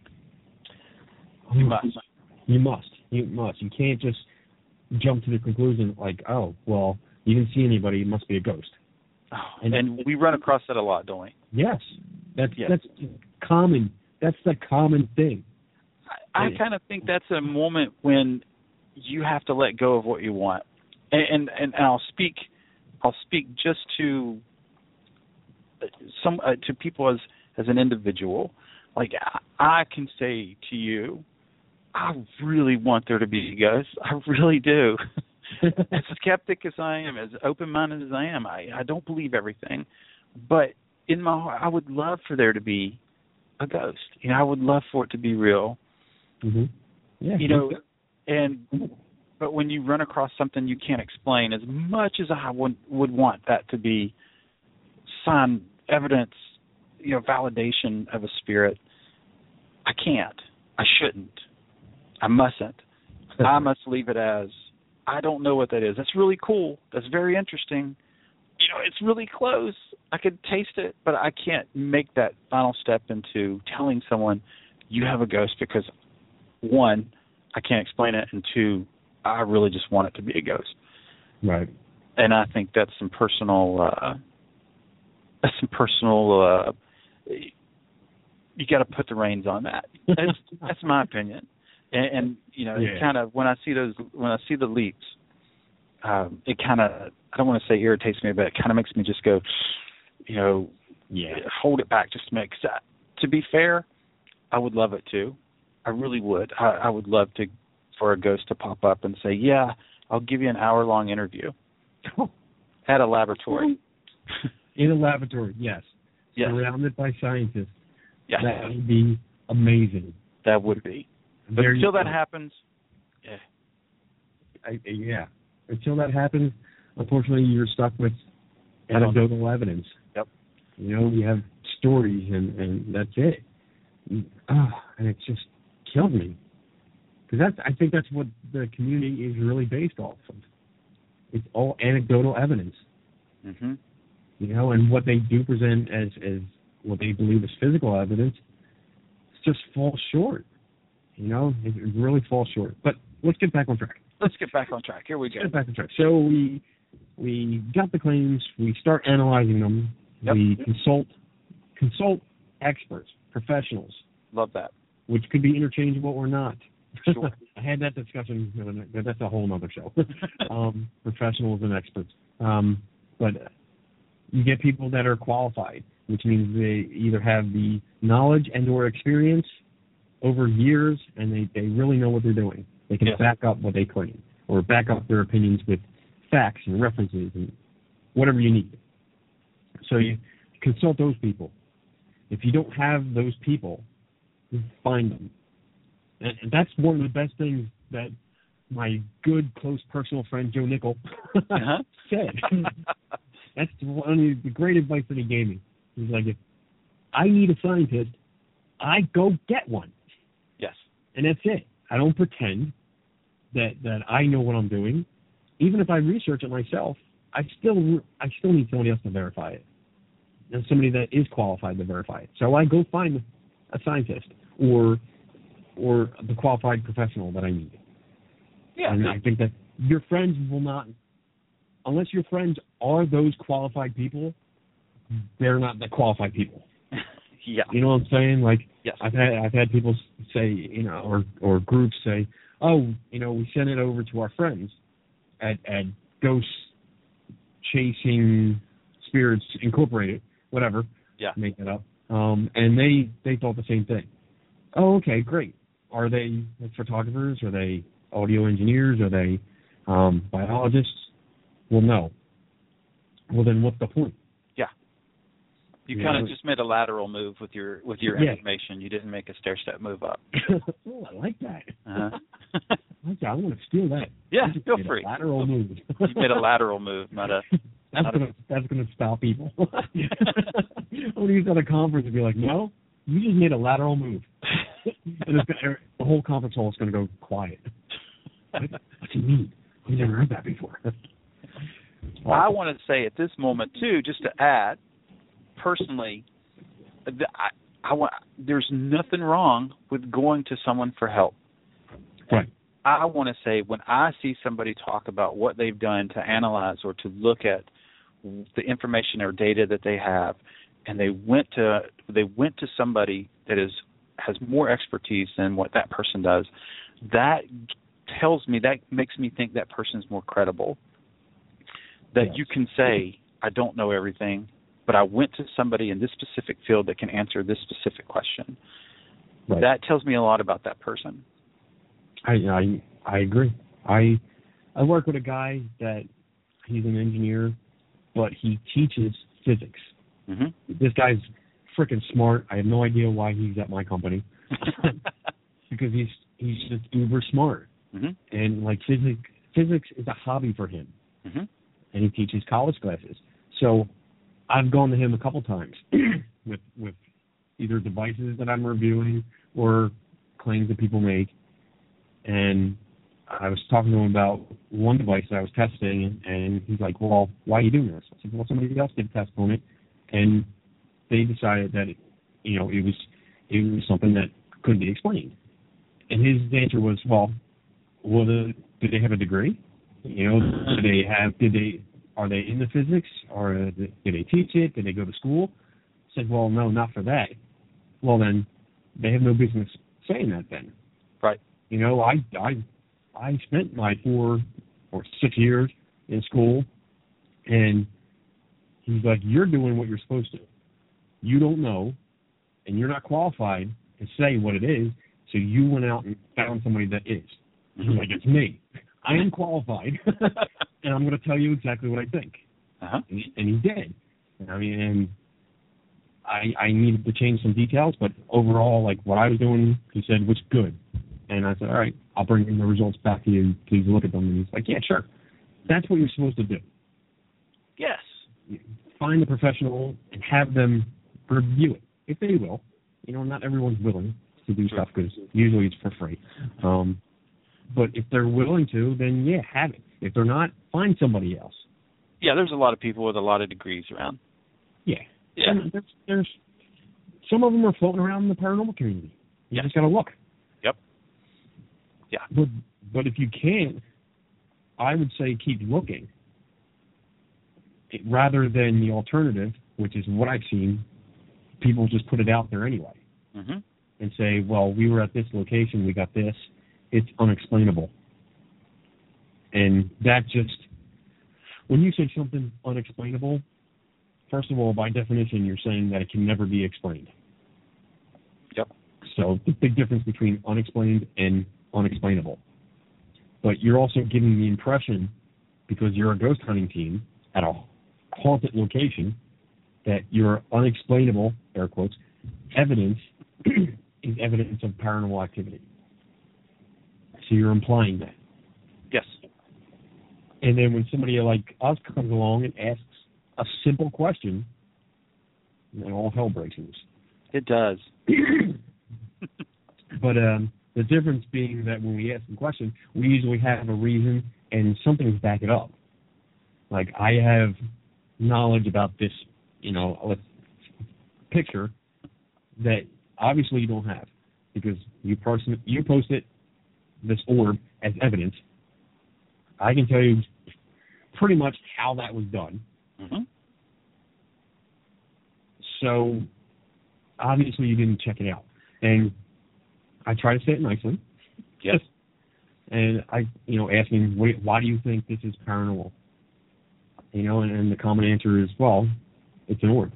You must. You must. You must. You can't just jump to the conclusion like, oh, well, you didn't see anybody, it must be a ghost. Oh, and, and we run across that a lot, don't we? Yes. That's yes. that's common. That's the common thing. I, I kind of think that's a moment when you have to let go of what you want. And and, and I'll speak I'll speak just to some uh, to people as as an individual. Like I, I can say to you, I really want there to be a ghost. I really do. As skeptic as I am, as open-minded as I am, I, I don't believe everything. But in my heart, I would love for there to be a ghost. You know, I would love for it to be real. Mm-hmm. Yeah. You know, and but when you run across something you can't explain, as much as I would would want that to be sign, evidence, you know, validation of a spirit, I can't. I shouldn't. I mustn't. I must leave it as, I don't know what that is. That's really cool. That's very interesting. You know, it's really close. I could taste it, but I can't make that final step into telling someone you have a ghost because, one, I can't explain it, and two, I really just want it to be a ghost. Right. And I think that's some personal, uh, that's some personal, uh, you got to put the reins on that. That's, that's my opinion. And, and you know, yeah. it kind of when I see those, when I see the leaps, um, it kind of, I don't want to say irritates me, but it kind of makes me just go, you know, yeah, hold it back just to make. Cause I, to be fair, I would love it too. I really would. I, I would love to for a ghost to pop up and say, "Yeah, I'll give you an hour long interview at a laboratory." In a laboratory, yes. Yes. Surrounded by scientists. Yes. That would be amazing. That would be. But Very until that cool. happens, yeah. I, yeah. Until that happens, unfortunately, you're stuck with anecdotal evidence. Yep. You know, you have stories, and, and that's it. Oh, and it just killed me. Because that's, I think that's what the community is really based off of. It's all anecdotal evidence. Mm-hmm. You know, and what they do present as, as what they believe is physical evidence just falls short. You know, it really falls short. But let's get back on track. Let's get back on track. Here we go. Let's get back on track. So we we got the claims. We start analyzing them. Yep. We consult consult experts, professionals. Love that. Which could be interchangeable or not. Sure. I had that discussion, but that's a whole other show. um, professionals and experts. Um, but you get people that are qualified, which means they either have the knowledge and or experience over years, and they, they really know what they're doing. They can yeah. back up what they claim, or back up their opinions with facts and references and whatever you need. So you consult those people. If you don't have those people, find them. And that's one of the best things that my good, close personal friend Joe Nickel uh-huh. said. That's one of the great advice that he gave me. He's like, if I need a scientist, I go get one. Yes. And that's it. I don't pretend that, that I know what I'm doing. Even if I research it myself, I still I still need somebody else to verify it. And somebody that is qualified to verify it. So I go find a scientist or or the qualified professional that I need. Yeah. And I think that your friends will not, unless your friends are those qualified people, they're not the qualified people. Yeah. You know what I'm saying? Like, yes. I've had I've had people say, you know, or or groups say, oh, you know, we sent it over to our friends at at Ghost Chasing Spirits Incorporated, whatever. Yeah. Make that up. Um, and they they thought the same thing. Oh, okay, great. Are they like photographers? Are they audio engineers? Are they um, biologists? Well, no. Well, then what's the point? Yeah. You, you kind of know, just made a lateral move with your with your yeah. information. You didn't make a stair step move up. Oh, I like that. Uh-huh. I like that. I want to steal that. Yeah, just feel made free. A lateral move. You made a lateral move, not a. That's not gonna a... that's gonna stop people. I'm gonna use that at a conference and be like, no, you just made a lateral move. And it's gonna, the whole conference hall is going to go quiet. What, what's he mean? We never heard that before. Well, I want to say at this moment too, just to add, personally, I, I want. There's nothing wrong with going to someone for help. Right. I want to say when I see somebody talk about what they've done to analyze or to look at the information or data that they have, and they went to they went to somebody that is has more expertise than what that person does, that tells me, that makes me think that person is more credible. That yes. You can say, I don't know everything, but I went to somebody in this specific field that can answer this specific question. Right. That tells me a lot about that person. I I I agree. I I work with a guy that he's an engineer, but he teaches physics. Mm-hmm. This guy's freaking smart. I have no idea why he's at my company because he's he's just uber smart. Mm-hmm. And like physics physics is a hobby for him. Mm-hmm. And he teaches college classes. So I've gone to him a couple times with with either devices that I'm reviewing or claims that people make. And I was talking to him about one device that I was testing, and he's like, well, why are you doing this? I said, well, somebody else did a test on it, and they decided that, it, you know, it was it was something that couldn't be explained. And his answer was, well, well, the, did they have a degree? You know, did they have, did they, are they into physics, or did they teach it? Did they go to school? I said, well, no, not for that. Well, then, they have no business saying that then. Right. You know, I, I, I spent my four or six years in school, and he's like, you're doing what you're supposed to. You don't know, and you're not qualified to say what it is, so you went out and found somebody that is. He's like, it's me. I am qualified, and I'm going to tell you exactly what I think. Uh-huh. And, he, and he did. I mean, and I, I needed to change some details, but overall, like what I was doing, he said, was good. And I said, all right, I'll bring the results back to you. Please look at them. And he's like, yeah, sure. That's what you're supposed to do. Yes. Find the professional and have them review it, if they will. You know, not everyone's willing to do sure. stuff because usually it's for free. Um, but if they're willing to, then, yeah, have it. If they're not, find somebody else. Yeah, there's a lot of people with a lot of degrees around. Yeah. Yeah. And there's, there's some of them are floating around in the paranormal community. You yes. just got to look. Yep. Yeah. But, but if you can, I would say keep looking. It, rather than the alternative, which is what I've seen, people just put it out there anyway. Mm-hmm. And say, well, we were at this location, we got this. It's unexplainable. And that just, when you say something unexplainable, first of all, by definition, you're saying that it can never be explained. Yep. So the big difference between unexplained and unexplainable. But you're also giving the impression, because you're a ghost hunting team at a haunted location, that your unexplainable, air quotes, evidence is evidence of paranormal activity. So you're implying that. Yes. And then when somebody like us comes along and asks a simple question, then all hell breaks loose. It does. But um, the difference being that when we ask the question, we usually have a reason and something to back it up. Like, I have knowledge about this, you know, picture that obviously you don't have, because you post it, you post it, this orb, as evidence. I can tell you pretty much how that was done. Mm-hmm. So obviously you didn't check it out. And I try to say it nicely. Yes. And I, you know, asking, why do you think this is paranormal? You know, and, and the common answer is, well, it's an orb.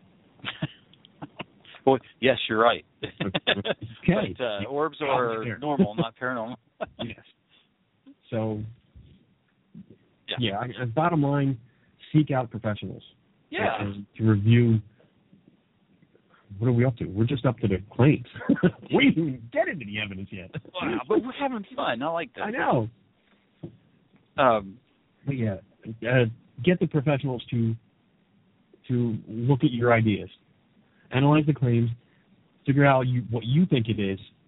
Well, yes, you're right. Okay. But, uh, orbs are normal, not paranormal. Yes. So, yeah. yeah, I, bottom line, seek out professionals. Yeah. And to review, what are we up to? We're just up to the claims. We didn't even get into the evidence yet. Wow, but we're having fun. I like that. I know. Um, but yeah, uh, get the professionals to to look at your ideas, analyze the claims, figure out you, what you think it is,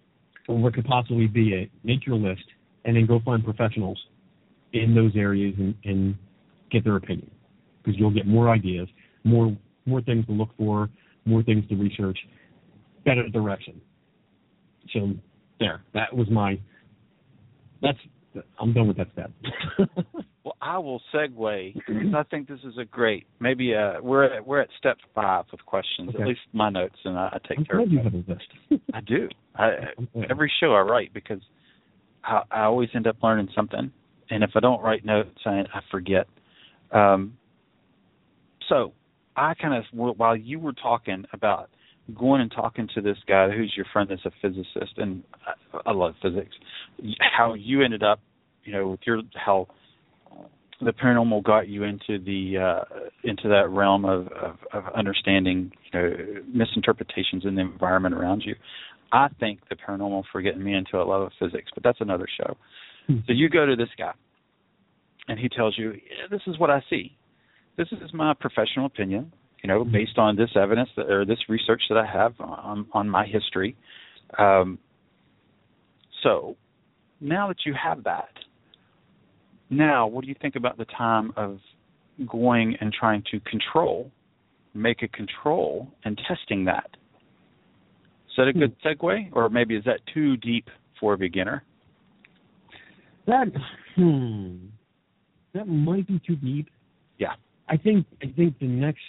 or what could possibly be it, make your list, and then go find professionals in those areas and, and get their opinion, because you'll get more ideas, more more things to look for, more things to research, better direction. So there, that was my. That's I'm done with that step. Well, I will segue because I think this is a great. Maybe uh, we're at, we're at step five of questions. Okay. At least my notes, and I, I take I'm care of glad you them. have a list. I do. I, every show I write because I, I always end up learning something, and if I don't write notes, I, I forget. Um, so I kind of, while you were talking about going and talking to this guy who's your friend that's a physicist, and I, I love physics, how you ended up, you know, with your how the paranormal got you into the uh, into that realm of, of, of understanding, you know, misinterpretations in the environment around you. I think the paranormal for getting me into a love of physics, but that's another show. Hmm. So you go to this guy, and he tells you, yeah, this is what I see. This is my professional opinion, you know, based on this evidence that, or this research that I have on, on my history. Um, so now that you have that, now what do you think about the time of going and trying to control, make a control, and testing that? Is that a good segue, or maybe is that too deep for a beginner? That hmm, that might be too deep. Yeah. I think I think the next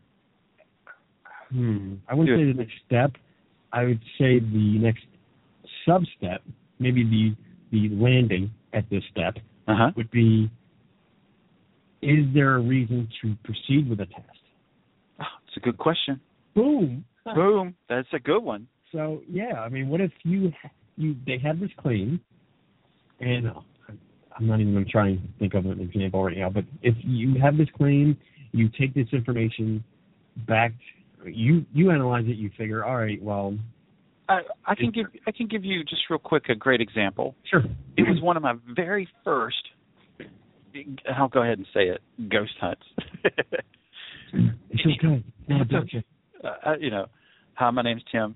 hmm, I wouldn't say the next step. I would say the next sub step, maybe the the landing at this step, uh-huh. would be: is there a reason to proceed with a test? Oh, it's a good question. Boom. Boom. That's a good one. So yeah, I mean, what if you you they have this claim, and oh, I'm not even going to try and think of an example right now, but if you have this claim, you take this information back, you you analyze it, you figure, all right, well, I, I can give I can give you just real quick a great example. Sure. It was one of my very first. I'll go ahead and say it. Ghost hunts. It's okay. No, don't you? Uh, you know, hi, my name's Tim.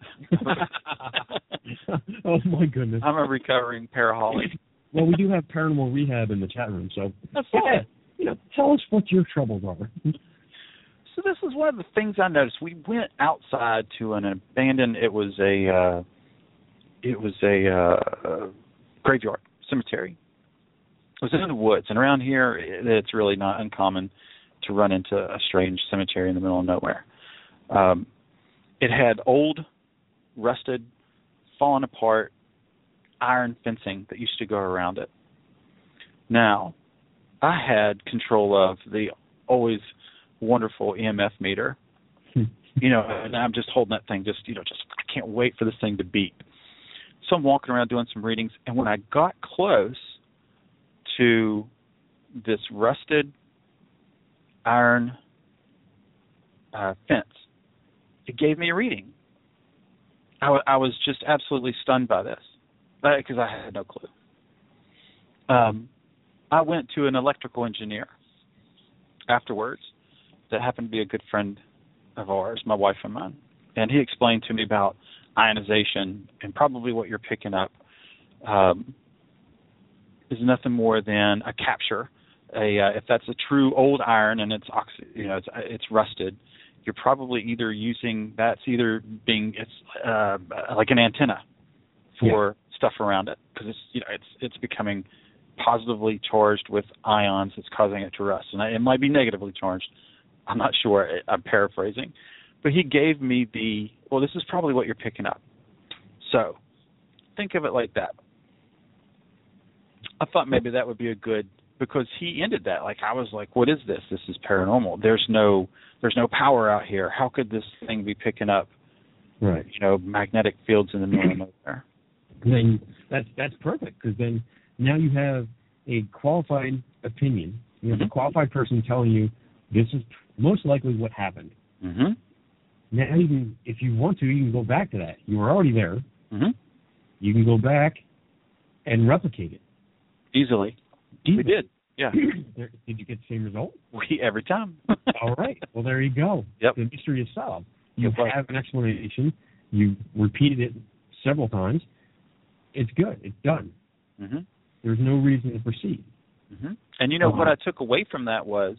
Oh my goodness! I'm a recovering paraholic. Well, we do have paranormal rehab in the chat room, so that's yeah, you know, tell us what your troubles are. So this is one of the things I noticed. We went outside to an abandoned. It was a, uh, it was a uh, graveyard cemetery. It was in the woods, and around here, it's really not uncommon to run into a strange cemetery in the middle of nowhere. Um, it had old, rusted, fallen apart iron fencing that used to go around it. Now, I had control of the always wonderful E M F meter, you know, and I'm just holding that thing, just, you know, just, I can't wait for this thing to beep. So I'm walking around doing some readings, and when I got close to this rusted iron uh, fence, it gave me a reading. I, w- I was just absolutely stunned by this because uh, I had no clue. Um, I went to an electrical engineer afterwards that happened to be a good friend of ours, my wife and mine, and he explained to me about ionization, and probably what you're picking up um, is nothing more than a capture. A uh, if that's a true old iron and it's oxy, you know, it's it's rusted, you're probably either using that's either being it's uh, like an antenna for yeah. stuff around it, because it's you know it's it's becoming positively charged with ions that's causing it to rust, and it might be negatively charged. I'm not sure. I'm paraphrasing, but he gave me the well. This is probably what you're picking up. So think of it like that. I thought maybe that would be a good. Because he ended that, like I was like, "What is this? This is paranormal. There's no, there's no power out here. How could this thing be picking up, right? You know, magnetic fields in the middle of nowhere?" Then that's that's perfect, because then now you have a qualified opinion. You have mm-hmm. a qualified person telling you this is most likely what happened. Mm-hmm. Now you can, if you want to, you can go back to that. You were already there. Mm-hmm. You can go back and replicate it easily. We did, yeah. Did you get the same result? We every time. All right. Well, there you go. Yep. The mystery is solved. You yep. have an explanation. You repeated it several times, it's good. It's done. Mm-hmm. There's no reason to proceed. Mm-hmm. And you know uh-huh. what I took away from that was,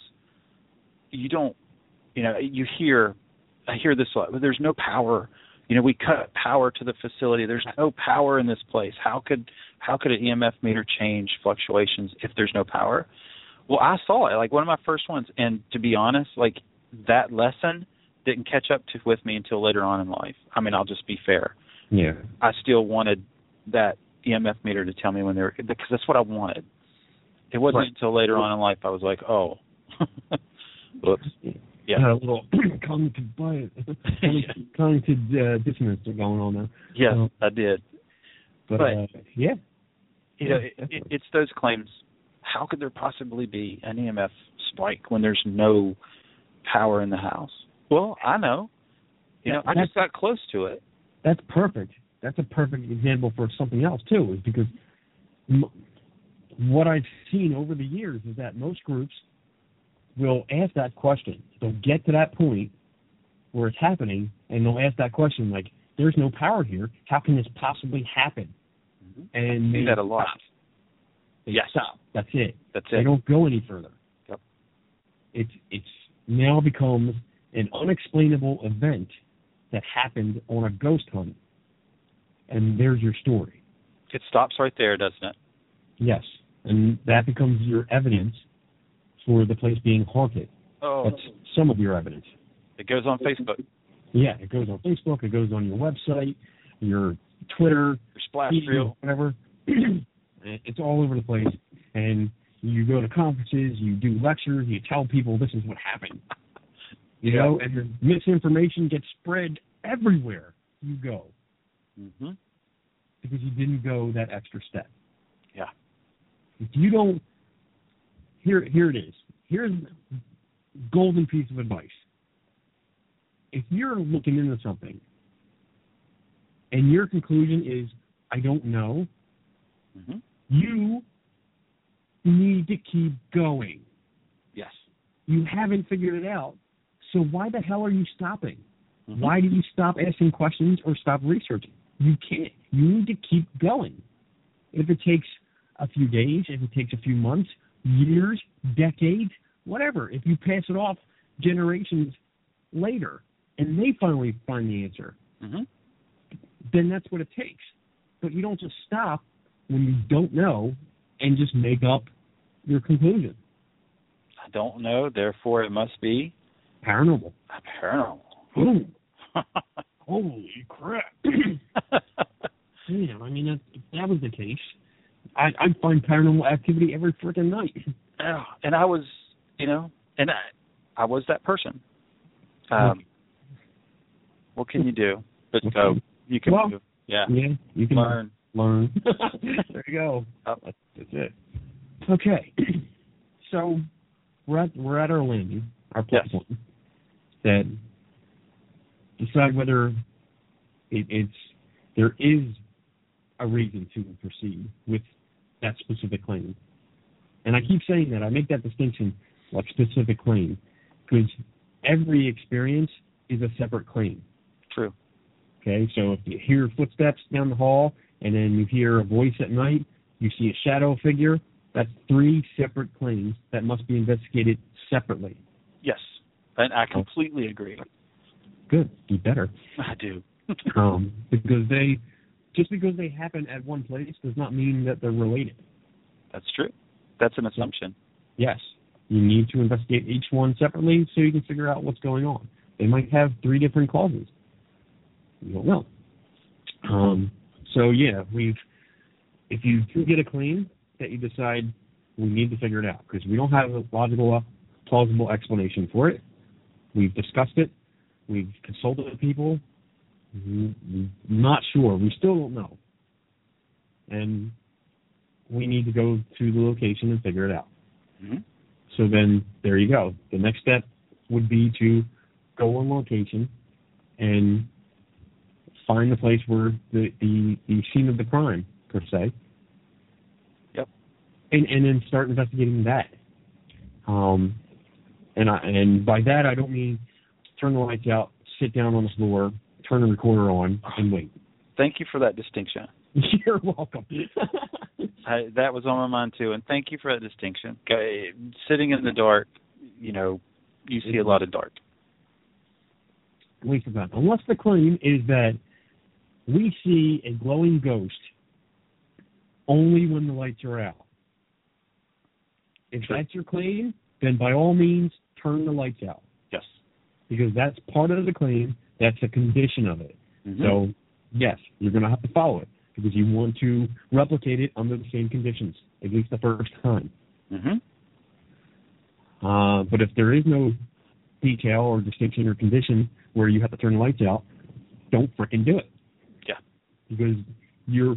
you don't, you know, you hear, I hear this a lot. There's no power. You know, we cut power to the facility. There's no power in this place. How could how could an E M F meter change fluctuations if there's no power? Well, I saw it, like one of my first ones. And to be honest, like that lesson didn't catch up to with me until later on in life. I mean, I'll just be fair. Yeah. I still wanted that E M F meter to tell me when they were, because that's what I wanted. It wasn't right. until later on in life I was like, oh, whoops. Yeah. Had a little cognitive bias, cognitive uh, dissonance going on there. Yes, um, I did. But, but uh, yeah. You know, it, it, it's those claims. How could there possibly be an E M F spike when there's no power in the house? Well, I know. You know, I just got close to it. That's perfect. That's a perfect example for something else, too, is because m- what I've seen over the years is that most groups will ask that question. They'll get to that point where it's happening, and they'll ask that question, like, there's no power here. How can this possibly happen? Mm-hmm. And I see they that a lot. Stop. They yes. stop. That's it. That's they it. They don't go any further. Yep. It's it's now becomes an unexplainable event that happened on a ghost hunt. And there's your story. It stops right there, doesn't it? Yes. And that becomes your evidence for the place being haunted. Oh. That's some of your evidence. It goes on Facebook. Yeah, it goes on Facebook. It goes on your website, your Twitter, your splash T V, reel, whatever. It's all over the place. And you go to conferences, you do lectures, you tell people this is what happened. You yeah. know, and your misinformation gets spread everywhere you go. Mm-hmm. Because you didn't go that extra step. Yeah. If you don't, here, here it is. Here's a golden piece of advice. If you're looking into something and your conclusion is, I don't know, mm-hmm. you need to keep going. Yes. You haven't figured it out, so why the hell are you stopping? Mm-hmm. Why do you stop asking questions or stop researching? You can't. You need to keep going. If it takes a few days, if it takes a few months, years, decades, whatever, if you pass it off generations later and they finally find the answer, mm-hmm. then that's what it takes. But you don't just stop when you don't know and just make up your conclusion. I don't know, therefore it must be paranormal. Paranormal. Ooh. Holy crap. Damn, I mean, that, if that was the case, I, I'd find paranormal activity every freaking night. Yeah, and I was, you know, and I, I was that person. Um, what can you do? But go. You can well, move. Yeah. Yeah, you can learn. Learn. There you go. Oh. That's, that's it. Okay. So we're at we're at our landing, our platform. Yes. That decide whether it, it's there is a reason to proceed with that specific claim. And I keep saying that. I make that distinction, like specific claim, because every experience is a separate claim. True. Okay, so if you hear footsteps down the hall and then you hear a voice at night, you see a shadow figure, that's three separate claims that must be investigated separately. Yes, and I completely agree. Good, do better. I do. um, because they, just because they happen at one place does not mean that they're related. That's true. That's an assumption. Yes. You need to investigate each one separately so you can figure out what's going on. They might have three different causes. You don't know. Um, so, yeah, we've, if you do get a claim that you decide we need to figure it out because we don't have a logical, plausible explanation for it, we've discussed it, we've consulted with people, not sure, we still don't know. And we need to go to the location and figure it out. Mm-hmm. So then there you go. The next step would be to go on location and find the place where the, the, the scene of the crime, per se. Yep. And and then start investigating that. Um, and I, and by that I don't mean turn the lights out, sit down on the floor, turn the recorder on, and wait. Thank you for that distinction. You're welcome. I, that was on my mind too, and thank you for that distinction. Okay, sitting in the dark, you know, you see a lot of dark. Waste of time. Unless the claim is that we see a glowing ghost only when the lights are out. If True. that's your claim, then by all means, turn the lights out. Yes. Because that's part of the claim. That's a condition of it. Mm-hmm. So, yes, you're going to have to follow it because you want to replicate it under the same conditions, at least the first time. Mm-hmm. Uh, but if there is no detail or distinction or condition where you have to turn the lights out, don't frickin' do it. Yeah. Because you're,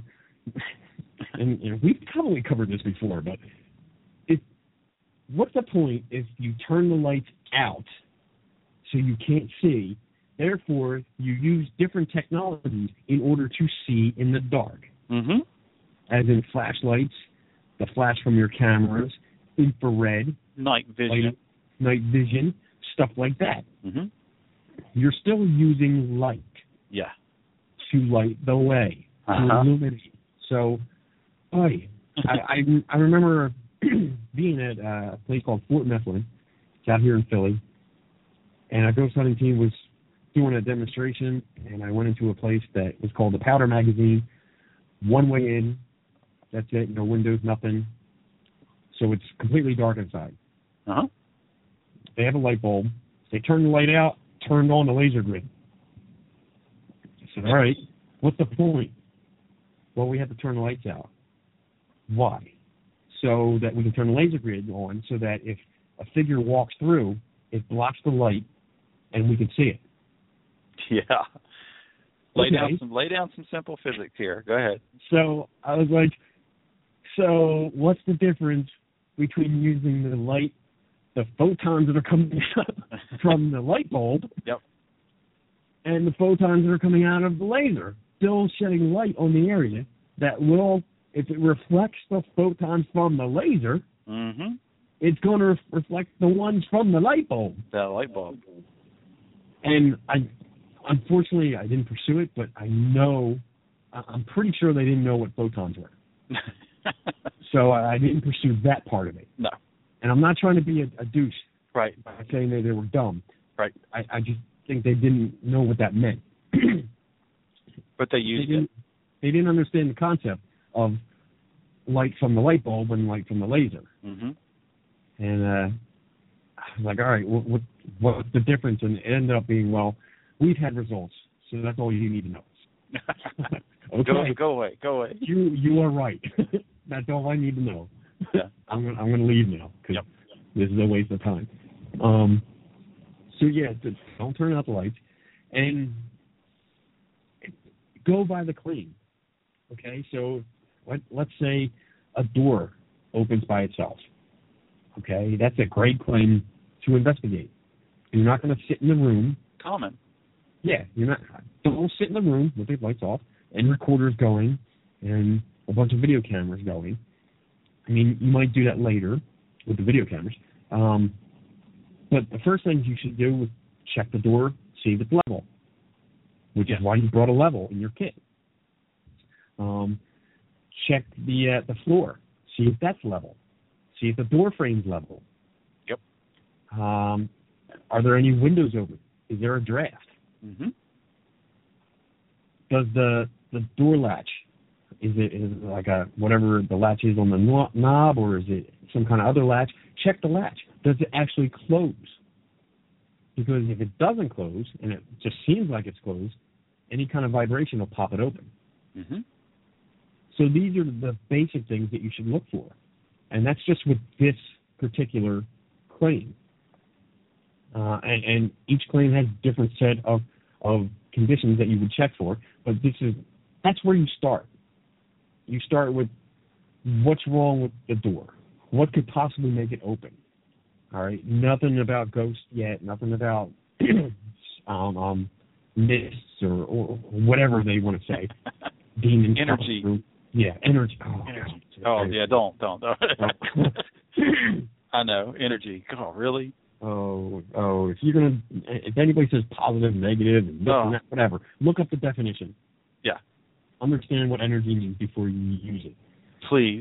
and you know, we've probably covered this before, but if, what's the point if you turn the lights out so you can't see, therefore you use different technologies in order to see in the dark? Mm-hmm. As in flashlights, the flash from your cameras, infrared, night vision, light, night vision, stuff like that. Mm-hmm. You're still using light. Yeah. To light the way, uh-huh. to illuminate. So, boy, I, I I remember being at a place called Fort Mifflin. It's out here in Philly, and our ghost hunting team was doing a demonstration, and I went into a place that was called the Powder Magazine. One way in, that's it, no windows, nothing. So it's completely dark inside. Uh-huh. They have a light bulb. They turned the light out, turned on the laser grid. I said, all right, what's the point? Well, we have to turn the lights out. Why? So that we can turn the laser grid on so that if a figure walks through, it blocks the light and we can see it. Yeah. Lay Okay. down some lay down some simple physics here. Go ahead. So I was like, so what's the difference between using the light, the photons that are coming from the light bulb, yep, and the photons that are coming out of the laser, still shedding light on the area that will, if it reflects the photons from the laser, mm-hmm. it's going to re- reflect the ones from the light bulb. That light bulb. And I, unfortunately, I didn't pursue it, but I know, I'm pretty sure they didn't know what photons were. So I didn't pursue that part of it. No. And I'm not trying to be a, a douche right. by saying that they were dumb. Right. I, I just think they didn't know what that meant. But they used they didn't, it. They didn't understand the concept of light from the light bulb and light from the laser. Mm-hmm. And uh, I was like, all right, what, what what's the difference? And it ended up being, well, we've had results, so that's all you need to know. Okay. Go, go away. Go away. You you are right. That's all I need to know. Yeah. I'm gonna I'm gonna leave now because yep. this is a waste of time. Um. So yeah, don't turn out the lights, and go by the claim. Okay, so let let's say a door opens by itself. Okay, that's a great claim to investigate. You're not going to sit in the room. Common. Yeah, you're not. Don't sit in the room with the lights off and recorders going and a bunch of video cameras going. I mean, you might do that later with the video cameras. Um, but the first thing you should do is check the door, see if it's level, which yeah. is why you brought a level in your kit. Um, check the uh, the floor, see if that's level. See if the door frame's level. Yep. Um, are there any windows open? Is there a draft? Mm-hmm. Does the the door latch, is it is it like a whatever the latch is on the no- knob, or is it some kind of other latch? Check the latch. Does it actually close? Because if it doesn't close and it just seems like it's closed, any kind of vibration will pop it open. Mm-hmm. So these are the basic things that you should look for, and that's just with this particular claim. Uh, and, and each claim has a different set of of conditions that you would check for, but this is that's where you start. You start with what's wrong with the door. What could possibly make it open? All right, nothing about ghosts yet. Nothing about um, um, mists or, or whatever they want to say. Demons. Energy. Yeah, energy. Oh, energy. God. Oh, yeah, don't, don't. don't. I know, energy. God, really? Oh, oh! If you're gonna, if anybody says positive, negative, and this oh. and that, whatever, look up the definition. Yeah. understand what energy means before you use it. Please.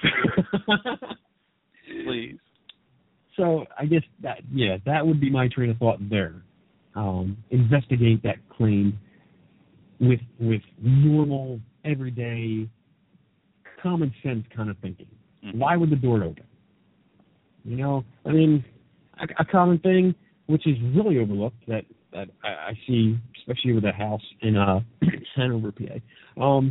Please. So I guess that, yeah, that would be my train of thought there. Um, investigate that claim with with normal, everyday, common sense kind of thinking. Mm-hmm. Why would the door open? You know, I mean, a, a common thing, which is really overlooked, that, that I, I see, especially with a house in uh, Hanover, P A. Um,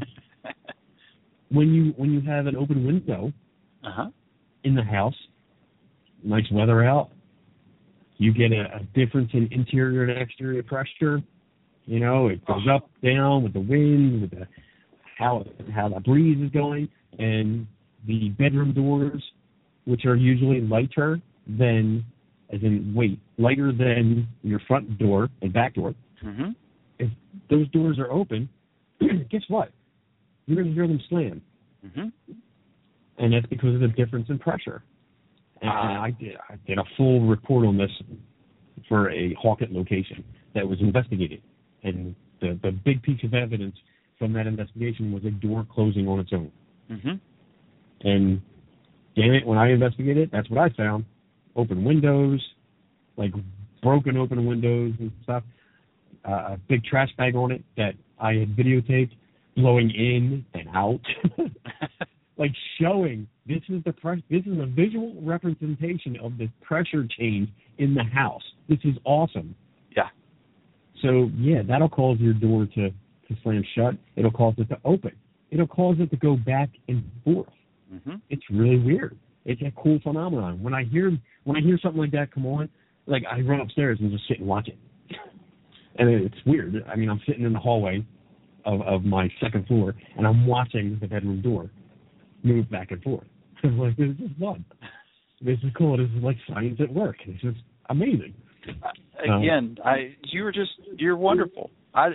when you when you have an open window uh-huh. in the house, nice weather out, you get a, a difference in interior and exterior pressure. You know, it goes up, down with the wind, with the how how the breeze is going, and the bedroom doors, which are usually lighter than, as in weight, lighter than your front door and back door. Mm-hmm. If those doors are open, guess what? You're going to hear them slam. Mm-hmm. And that's because of the difference in pressure. And I did I did a full report on this for a Hawkett location that was investigated. And the, the big piece of evidence from that investigation was a door closing on its own. Mm-hmm. And damn it, when I investigated, that's what I found. Open windows, like broken open windows and stuff. Uh, a big trash bag on it that I had videotaped blowing in and out. Like showing this is the press. This is a visual representation of the pressure change in the house. This is awesome. Yeah. So yeah, that'll cause your door to, to slam shut. It'll cause it to open. It'll cause it to go back and forth. Mm-hmm. It's really weird. It's a cool phenomenon. When I hear when I hear something like that come on, like I run upstairs and just sit and watch it. And it's weird. I mean, I'm sitting in the hallway of, of my second floor, and I'm watching the bedroom door move back and forth. I'm like, this is fun. This is cool. This is like science at work. It's just amazing. Uh, again, um, I you were just you're wonderful. I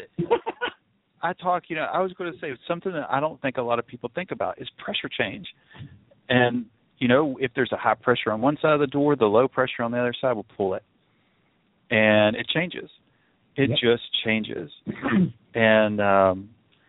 I talk. You know, I was going to say something that I don't think a lot of people think about is pressure change. And you know, if there's a high pressure on one side of the door, the low pressure on the other side will pull it, and it changes. It yep. just changes. And um,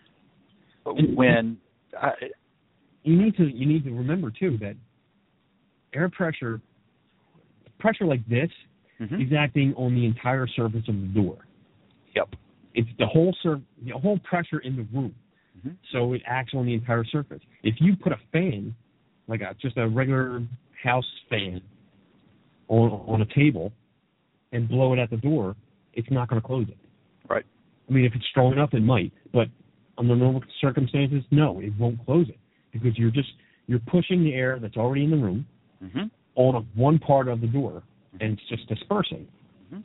when I, you need to you need to remember too that air pressure pressure like this mm-hmm. is acting on the entire surface of the door. Yep. It's the whole sur- the whole pressure in the room. Mm-hmm. So it acts on the entire surface. If you put a fan, like a, just a regular house fan, on on a table and blow it at the door, it's not going to close it. Right. I mean, if it's strong enough, it might. But under normal circumstances, no, it won't close it because you're just you're pushing the air that's already in the room mm-hmm. on a, one part of the door, and it's just dispersing. Mm-hmm.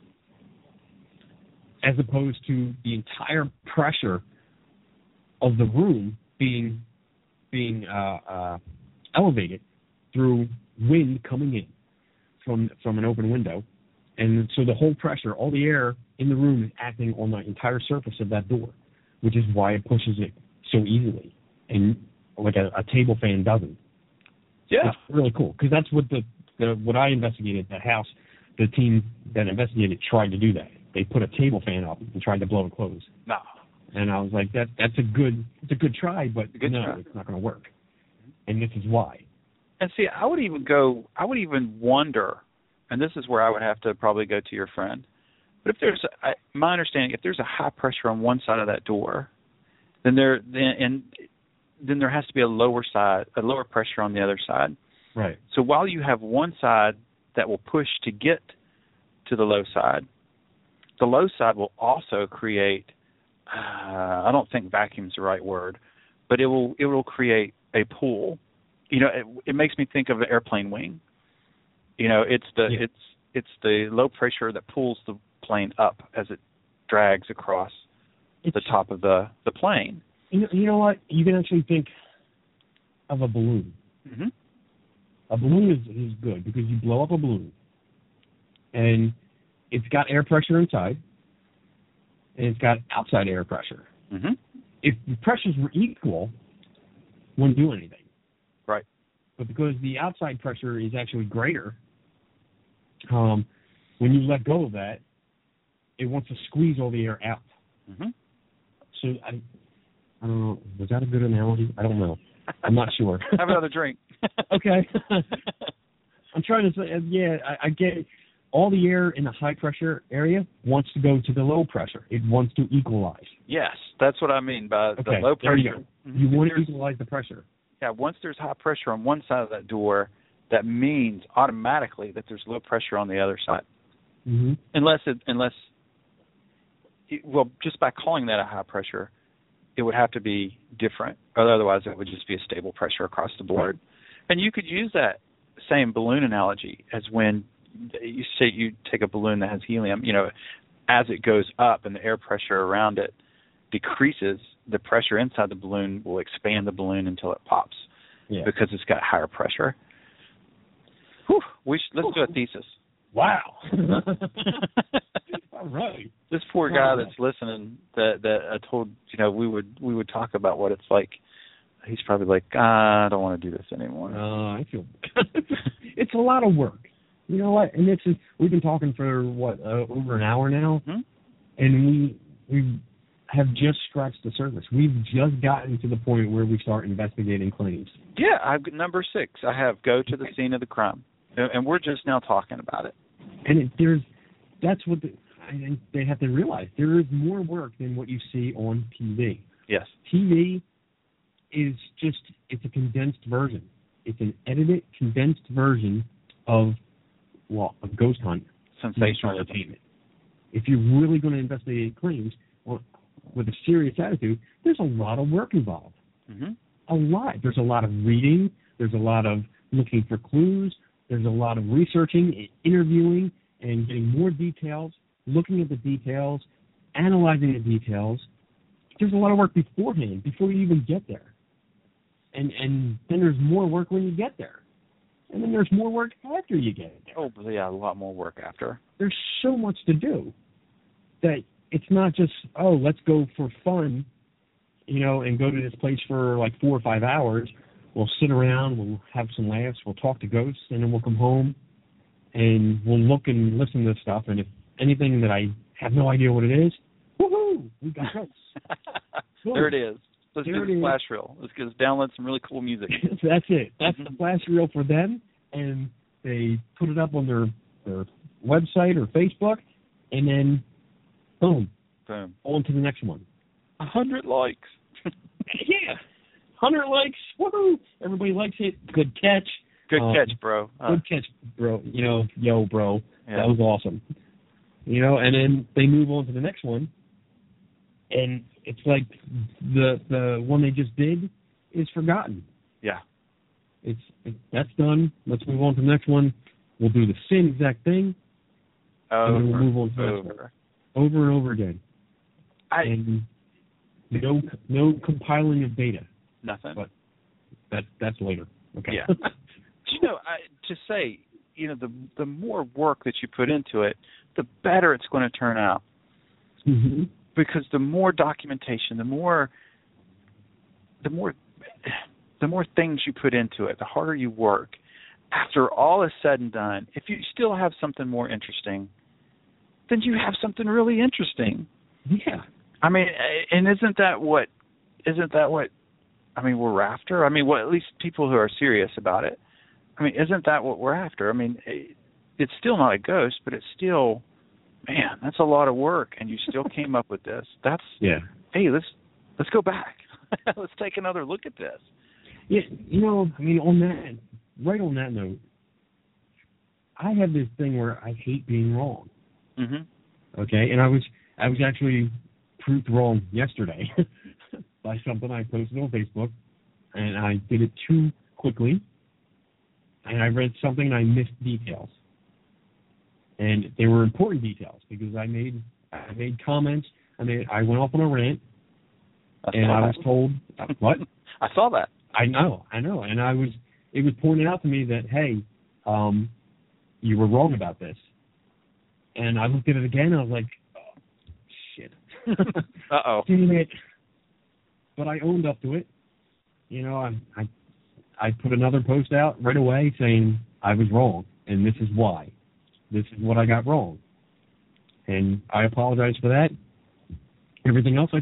As opposed to the entire pressure of the room being being uh, uh, elevated through wind coming in from from an open window. And so the whole pressure, all the air in the room is acting on the entire surface of that door, which is why it pushes it so easily, and like a, a table fan doesn't. Yeah, it's really cool because that's what the, the what I investigated. The house, the team that investigated tried to do that. They put a table fan up and tried to blow it close. No, and I was like, that that's a good it's a good try, but good no, try. It's not going to work. And this is why. And see, I would even go. I would even wonder. And this is where I would have to probably go to your friend. But if there's, a, my understanding, if there's a high pressure on one side of that door, then there then and then there has to be a lower side, a lower pressure on the other side. Right. So while you have one side that will push to get to the low side, the low side will also create. Uh, I don't think vacuum's the right word, but it will it will create a pull. You know, it, it makes me think of an airplane wing. You know, it's the yeah. it's it's the low pressure that pulls the plane up as it drags across it's, the top of the, the plane. You know, you know what? You can actually think of a balloon. Mm-hmm. A balloon is, is good because you blow up a balloon, and it's got air pressure inside, and it's got outside air pressure. Mm-hmm. If the pressures were equal, it wouldn't do anything. Right. But because the outside pressure is actually greater, um, when you let go of that, it wants to squeeze all the air out. Mm-hmm. So I, I don't know. Was that a good analogy? I don't know. I'm not sure. Have another drink. Okay. I'm trying to say, yeah, I, I get it. All the air in the high pressure area wants to go to the low pressure. It wants to equalize. Yes, that's what I mean by Okay, the low there pressure. you go. You want to equalize the pressure. Yeah, once there's high pressure on one side of that door, that means automatically that there's low pressure on the other side. Mm-hmm. Unless it, unless, it, well, just by calling that a high pressure, it would have to be different. Otherwise, it would just be a stable pressure across the board. Right. And you could use that same balloon analogy as when you say you take a balloon that has helium, you know, as it goes up and the air pressure around it decreases, the pressure inside the balloon will expand the balloon until it pops yeah. because it's got higher pressure. Whew, we should, let's do a thesis. Wow. All right. This poor guy that's listening that that I told, you know, we would we would talk about what it's like. He's probably like, ah, I don't want to do this anymore. Uh, I feel it's a lot of work. You know what? And it's we've been talking for what uh, over an hour now, hmm? and we we have just scratched the surface. We've just gotten to the point where we start investigating claims. Yeah, I've got number six. I have go to the scene of the crime, and we're just now talking about it. And it, there's that's what the, I think they have to realize. There is more work than what you see on T V. Yes, T V is just it's a condensed version. It's an edited, condensed version of well, a ghost hunt, sensational entertainment. If you're really going to investigate claims well, with a serious attitude, there's a lot of work involved. Mm-hmm. A lot. There's a lot of reading. There's a lot of looking for clues. There's a lot of researching, interviewing, and getting more details, looking at the details, analyzing the details. There's a lot of work beforehand, before you even get there. And and then there's more work when you get there. And then there's more work after you get there. Oh, yeah, a lot more work after. There's so much to do that it's not just, oh, let's go for fun, you know, and go to this place for like four or five hours. We'll sit around, we'll have some laughs, we'll talk to ghosts, and then we'll come home and we'll look and listen to stuff. And if anything that I have no idea what it is, woohoo, we got ghosts. There it is. Let's There do the flash reel. Let's just download some really cool music. That's it. That's the flash reel for them, and they put it up on their, their website or Facebook, and then, boom, Boom. on to the next one. A hundred likes. Yeah. Hundred likes. Woohoo! Everybody likes it. Good catch. Good um, catch, bro. Uh, Good catch, bro. You know, yo, bro. Yeah. That was awesome. You know, and then they move on to the next one, and it's like the the one they just did is forgotten. Yeah. It's it, that's done. Let's move on to the next one. We'll do the same exact thing, Over, and then we'll move on to the next one. over. Over and over again. I, and no no compiling of data. nothing. But that that's later. Okay. Yeah. You know, I, to say, you know, the the more work that you put into it, the better it's going to turn out. Mm-hmm. Because the more documentation, the more, the more, the more things you put into it, the harder you work. After all is said and done, if you still have something more interesting, then you have something really interesting. Yeah. I mean, and isn't that what, isn't that what, I mean, we're after? I mean, well, at least people who are serious about it. I mean, isn't that what we're after? I mean, it's still not a ghost, but it's still, man, that's a lot of work, and you still came up with this. That's, Yeah. hey, let's let's go back. Let's take another look at this. Yeah, you know, I mean, on that, right on that note, I have this thing where I hate being wrong. Mm-hmm. Okay, and I was I was actually proved wrong yesterday by something I posted on Facebook, and I did it too quickly, and I read something and I missed details, and they were important details because I made I made comments. I made I went off on a rant, I and I was that. told what I saw that. I know I know, and I was it was pointed out to me that hey, um, you were wrong about this. And I looked at it again, and I was like, oh, shit. Uh-oh. Damn it. But I owned up to it. You know, I, I I put another post out right away saying I was wrong, and this is why. This is what I got wrong. And I apologize for that. Everything else I said,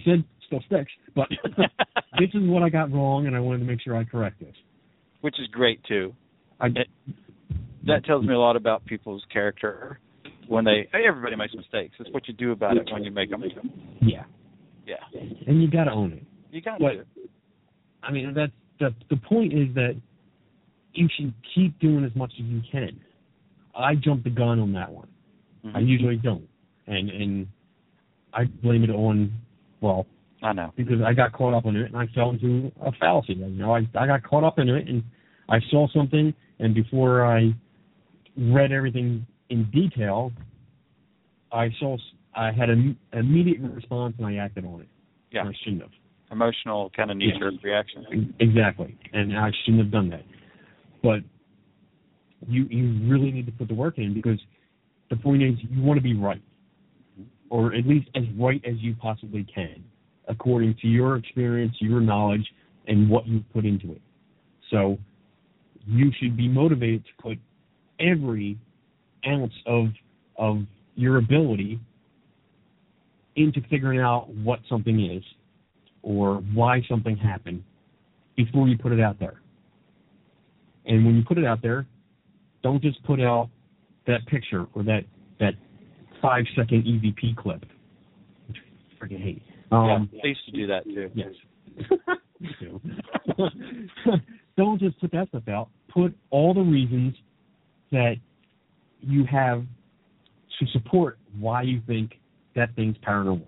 still sticks. But this is what I got wrong, and I wanted to make sure I correct this. Which is great too. I, it, that tells me a lot about people's character. When they, hey, everybody makes mistakes. It's what you do about it when you make them. Yeah. Yeah. And you got to own it. You got but, to. I mean, that's the the point is that you should keep doing as much as you can. I jumped the gun on that one. Mm-hmm. I usually don't, and and I blame it on well. I know because I got caught up in it and I fell into a fallacy. You know, I I got caught up in it and I saw something, and before I read everything in detail, I saw I had an immediate response and I acted on it. Yeah, and I shouldn't have. Emotional kind of knee-jerk yeah. reaction. Exactly, and I shouldn't have done that. But you you really need to put the work in, because the point is you want to be right, or at least as right as you possibly can, according to your experience, your knowledge, and what you put into it. So you should be motivated to put every ounce of of your ability into figuring out what something is or why something happened before you put it out there. And when you put it out there, don't just put out that picture or that, that five-second E V P clip, which I freaking hate. Um, yeah, I used to do that, too. Yes. Me too. Don't just put that stuff out. Put all the reasons that you have to support why you think that thing's paranormal.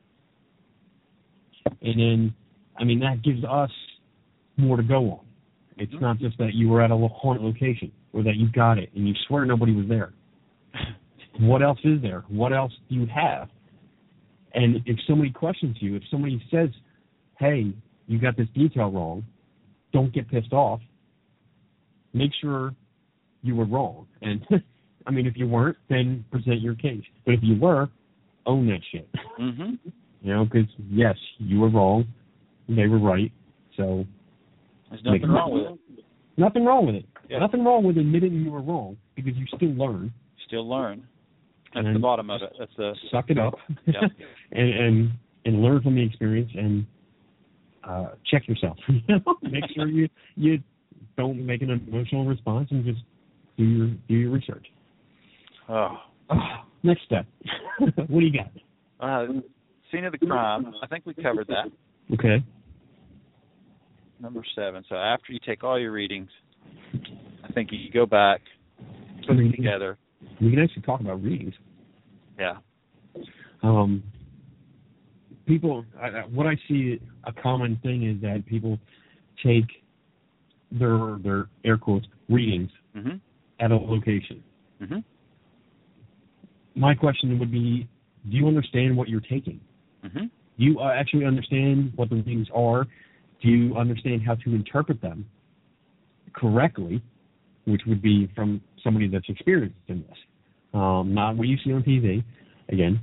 And then, I mean, that gives us more to go on. It's mm-hmm. not just that you were at a haunted location or that you got it and you swear nobody was there. What else is there? What else do you have? And if somebody questions you, if somebody says, hey, you got this detail wrong, don't get pissed off. Make sure you were wrong. And, I mean, if you weren't, then present your case. But if you were, own that shit. Mm-hmm. You know, because, yes, you were wrong. They were right. So there's nothing wrong with it. Nothing wrong with it. Yeah. Nothing wrong with admitting you were wrong, because you still learn. Still learn. That's and the bottom of it. That's the suck it up. Yeah. and, and and learn from the experience and uh, check yourself. Make sure you you don't make an emotional response and just do your do your research. Oh. oh next step. What do you got? Uh, scene of the crime. I think we covered that. Okay. Number seven. So after you take all your readings, I think you go back, put them together. We can actually talk about readings. Yeah. Um. People, I, what I see a common thing is that people take their their air quotes readings mm-hmm. at a location. Mm-hmm. My question would be, do you understand what you're taking? Mm-hmm. Do you uh, actually understand what the readings are? Do you understand how to interpret them correctly, which would be from somebody that's experienced in this, um, not what you see on T V, again.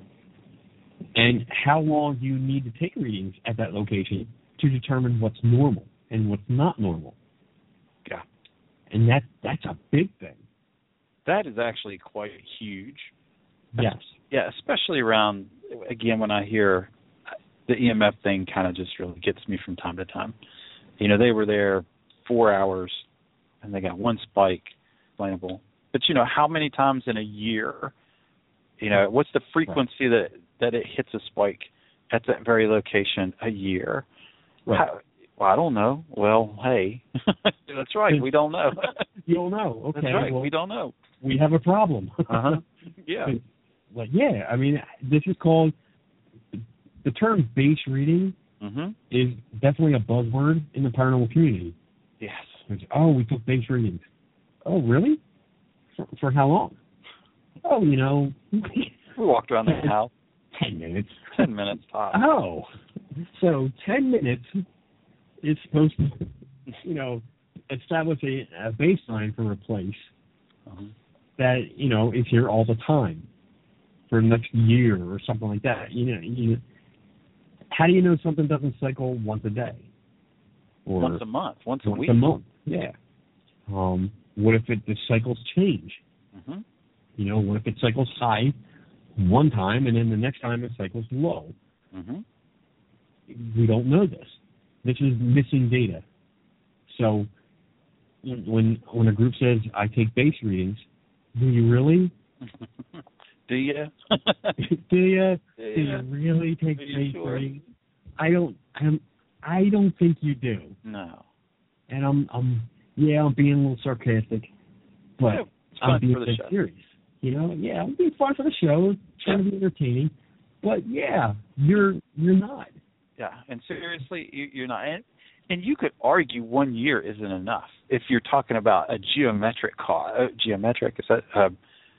And how long do you need to take readings at that location to determine what's normal and what's not normal? Yeah. And that that's a big thing. That is actually quite huge. Yes. Yeah, especially around, again, when I hear the E M F thing kind of just really gets me from time to time. You know, they were there four hours and they got one spike explainable. But, you know, how many times in a year, you know, what's the frequency right. that, that it hits a spike at that very location a year? Right. How, well, I don't know. Well, hey, that's right. We don't know. You don't know. Okay. That's right. Well, we don't know. We have a problem. Uh-huh. Yeah. Like, yeah, I mean, this is called, the term base reading mm-hmm. is definitely a buzzword in the paranormal community. Yes. It's, oh, we took base readings. Oh, really? For, for how long? Oh, you know. We walked around the house. Ten minutes. Ten minutes. Top. Oh. So ten minutes is supposed to, you know, establish a, a baseline for a place uh-huh. that, you know, is here all the time for the next year or something like that. You know, you, how do you know something doesn't cycle once a day? Or once a month, once a once week. Once a month, yeah. Um, what if it, the cycles change? Mm-hmm. You know, what if it cycles high one time and then the next time it cycles low? Mm-hmm. we don't know this. This is missing data. So when when a group says, I take base readings, do you really? Do you? do you? Do Do you you really take Are you base sure? readings? I don't. I'm, I don't think you do. No. And I'm, I'm, yeah, I'm being a little sarcastic, but Yeah, it's fun I'm being for the dead show. serious. You know, yeah, I'm being fun for the show, trying Yeah. to be entertaining, but yeah, you're you're not. Yeah, and seriously, you, you're not. And, and you could argue one year isn't enough if you're talking about a geometric cause. Uh, geometric is that? Uh,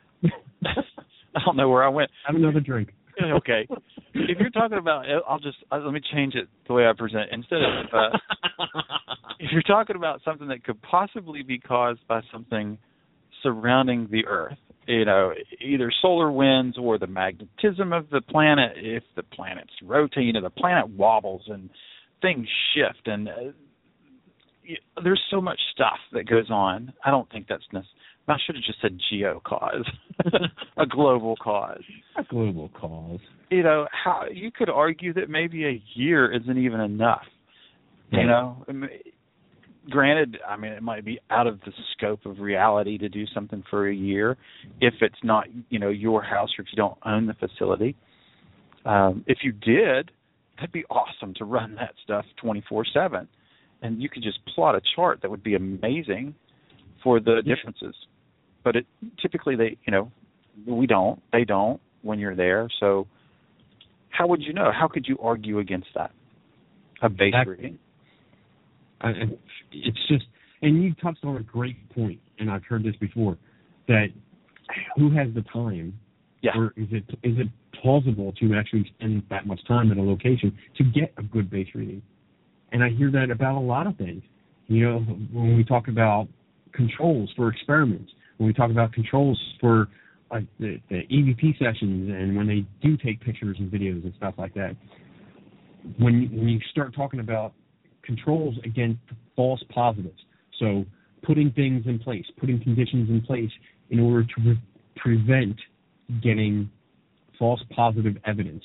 I don't know where I went. Have another drink. Okay, if you're talking about, I'll just uh, let me change it the way I present. Instead of, uh, if you're talking about something that could possibly be caused by something surrounding the Earth, you know, either solar winds or the magnetism of the planet, if the planet's rotating or the planet wobbles and things shift, and uh, you, there's so much stuff that goes on. I don't think that's necessary. I should have just said geo cause, a global cause. A global cause. You know, how you could argue that maybe a year isn't even enough. You know, I mean, granted, I mean, it might be out of the scope of reality to do something for a year if it's not, you know, your house or if you don't own the facility. Um, if you did, that'd be awesome to run that stuff twenty-four seven. And you could just plot a chart that would be amazing for the Yeah. differences. But it typically they, you know, we don't, they don't when you're there. So how would you know? How could you argue against that? A base Exactly. reading. I, it's just, and you touched on a great point, and I've heard this before, that who has the time, Yeah. or is it is it plausible to actually spend that much time at a location to get a good base reading? And I hear that about a lot of things. You know, when we talk about controls for experiments, when we talk about controls for like the, the E V P sessions, and when they do take pictures and videos and stuff like that, when when you start talking about controls against false positives, so putting things in place, putting conditions in place in order to pre- prevent getting false positive evidence,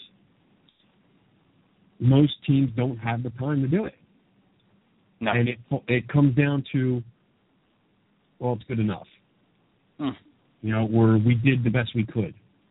most teams don't have the time to do it. No. And it it comes down to, well, it's good enough. Hmm. You know, where we did the best we could.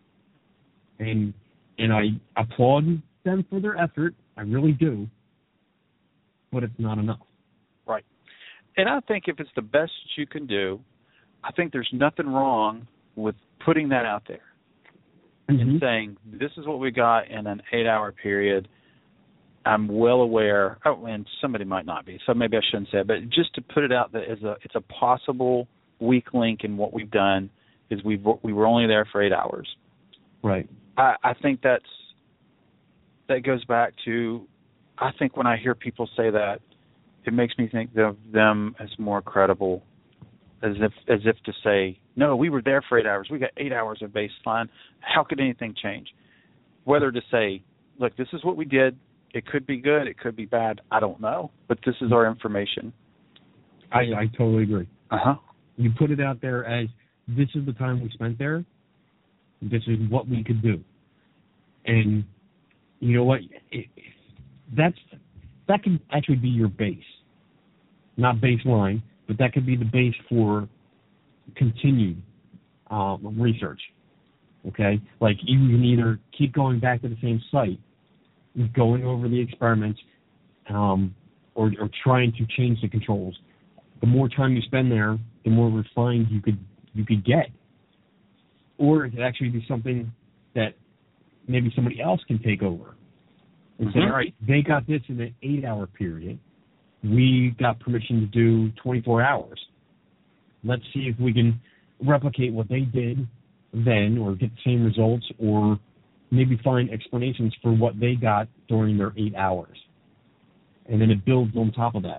And and I applaud them for their effort. I really do. But it's not enough. Right. And I think if it's the best you can do, I think there's nothing wrong with putting that out there Mm-hmm. and saying, this is what we got in an eight-hour period. I'm well aware, oh, and somebody might not be, so maybe I shouldn't say it, but just to put it out there as a, it's a possible weak link in what we've done is we we were only there for eight hours. Right. I, I think that's that goes back to, I think when I hear people say that, it makes me think of them as more credible, as if as if to say, no, we were there for eight hours. We got eight hours of baseline. How could anything change? Whether to say, look, this is what we did. It could be good. It could be bad. I don't know. But this is our information. I, I totally agree. Uh-huh. You put it out there as, this is the time we spent there. This is what we could do. And you know what? It, that's that can actually be your base. Not baseline, but that could be the base for continued um, research. Okay? Like, you can either keep going back to the same site, going over the experiments, um, or, or trying to change the controls. The more time you spend there, the more refined you could you could get. Or it could actually be something that maybe somebody else can take over and say, Mhm. all right, they got this in an eight-hour period. We got permission to do twenty-four hours. Let's see if we can replicate what they did then, or get the same results, or maybe find explanations for what they got during their eight hours. And then it builds on top of that.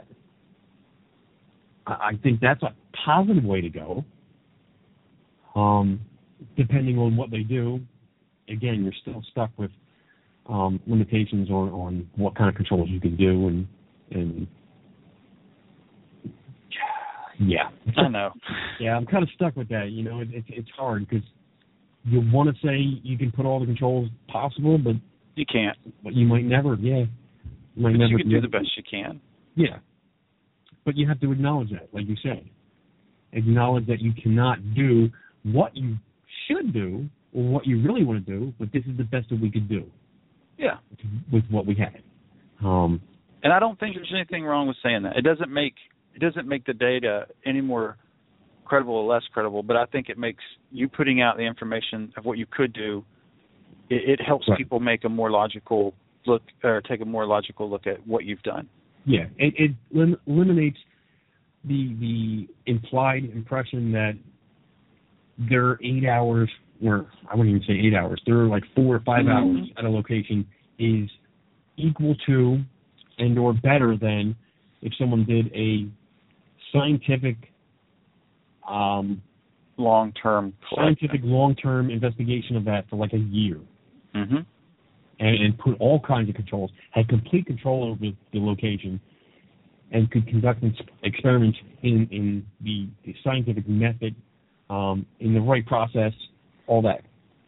I, I think that's a positive way to go. Um, depending on what they do, again, you're still stuck with um, limitations on, on what kind of controls you can do, and and yeah, I know. yeah, I'm kind of stuck with that. You know, it, it's it's hard because you want to say you can put all the controls possible, but You can't. but you might never. Yeah, might but never you can be do the able- best you can. Yeah. But you have to acknowledge that, like you said. Acknowledge that you cannot do what you should do or what you really want to do, but this is the best that we could do. Yeah. With what we had. Um, and I don't think there's anything wrong with saying that. It doesn't make it doesn't make the data any more credible or less credible, but I think it makes you putting out the information of what you could do. It, it helps right. people make a more logical look or take a more logical look at what you've done. Yeah, it, it lim- eliminates the the implied impression that their eight hours, or I wouldn't even say eight hours, their like four or five mm-hmm. hours at a location is equal to and or better than if someone did a scientific, um, long-term, scientific long-term investigation of that for like a year. Mm-hmm. And, and put all kinds of controls, had complete control over the location, and could conduct experiments in, in the, the scientific method, um, in the right process, all that.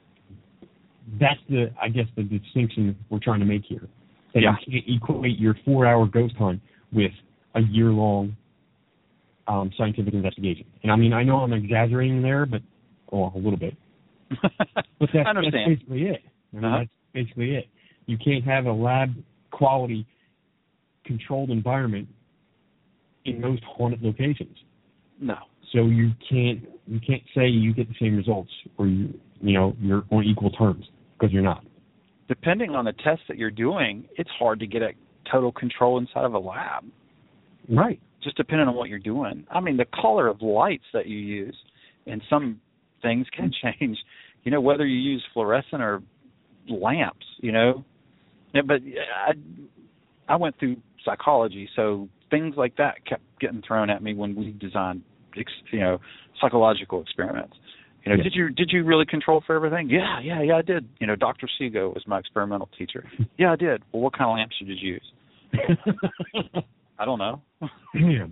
That's the, I guess, the distinction we're trying to make here. That yeah. you can't equate your four-hour ghost hunt with a year-long um, scientific investigation. And I mean, I know I'm exaggerating there, but oh, a little bit. But that's, I understand. that's basically it. I mean, uh-huh. that's basically it. You can't have a lab quality controlled environment in most haunted locations. No. So you can't you can't say you get the same results or you you know you're on equal terms, because you're not. Depending on the test that you're doing, it's hard to get a total control inside of a lab. Right. Just depending on what you're doing. I mean, the color of lights that you use, and some things can change. You know, whether you use fluorescent or lamps, you know. Yeah, but I, I went through psychology, so things like that kept getting thrown at me when we designed, you know, psychological experiments. You know, yeah. did you did you really control for everything? Yeah, yeah, yeah, I did. You know, Doctor Seago was my experimental teacher. Yeah, I did. Well, what kind of lamps did you use? I don't know. Damn.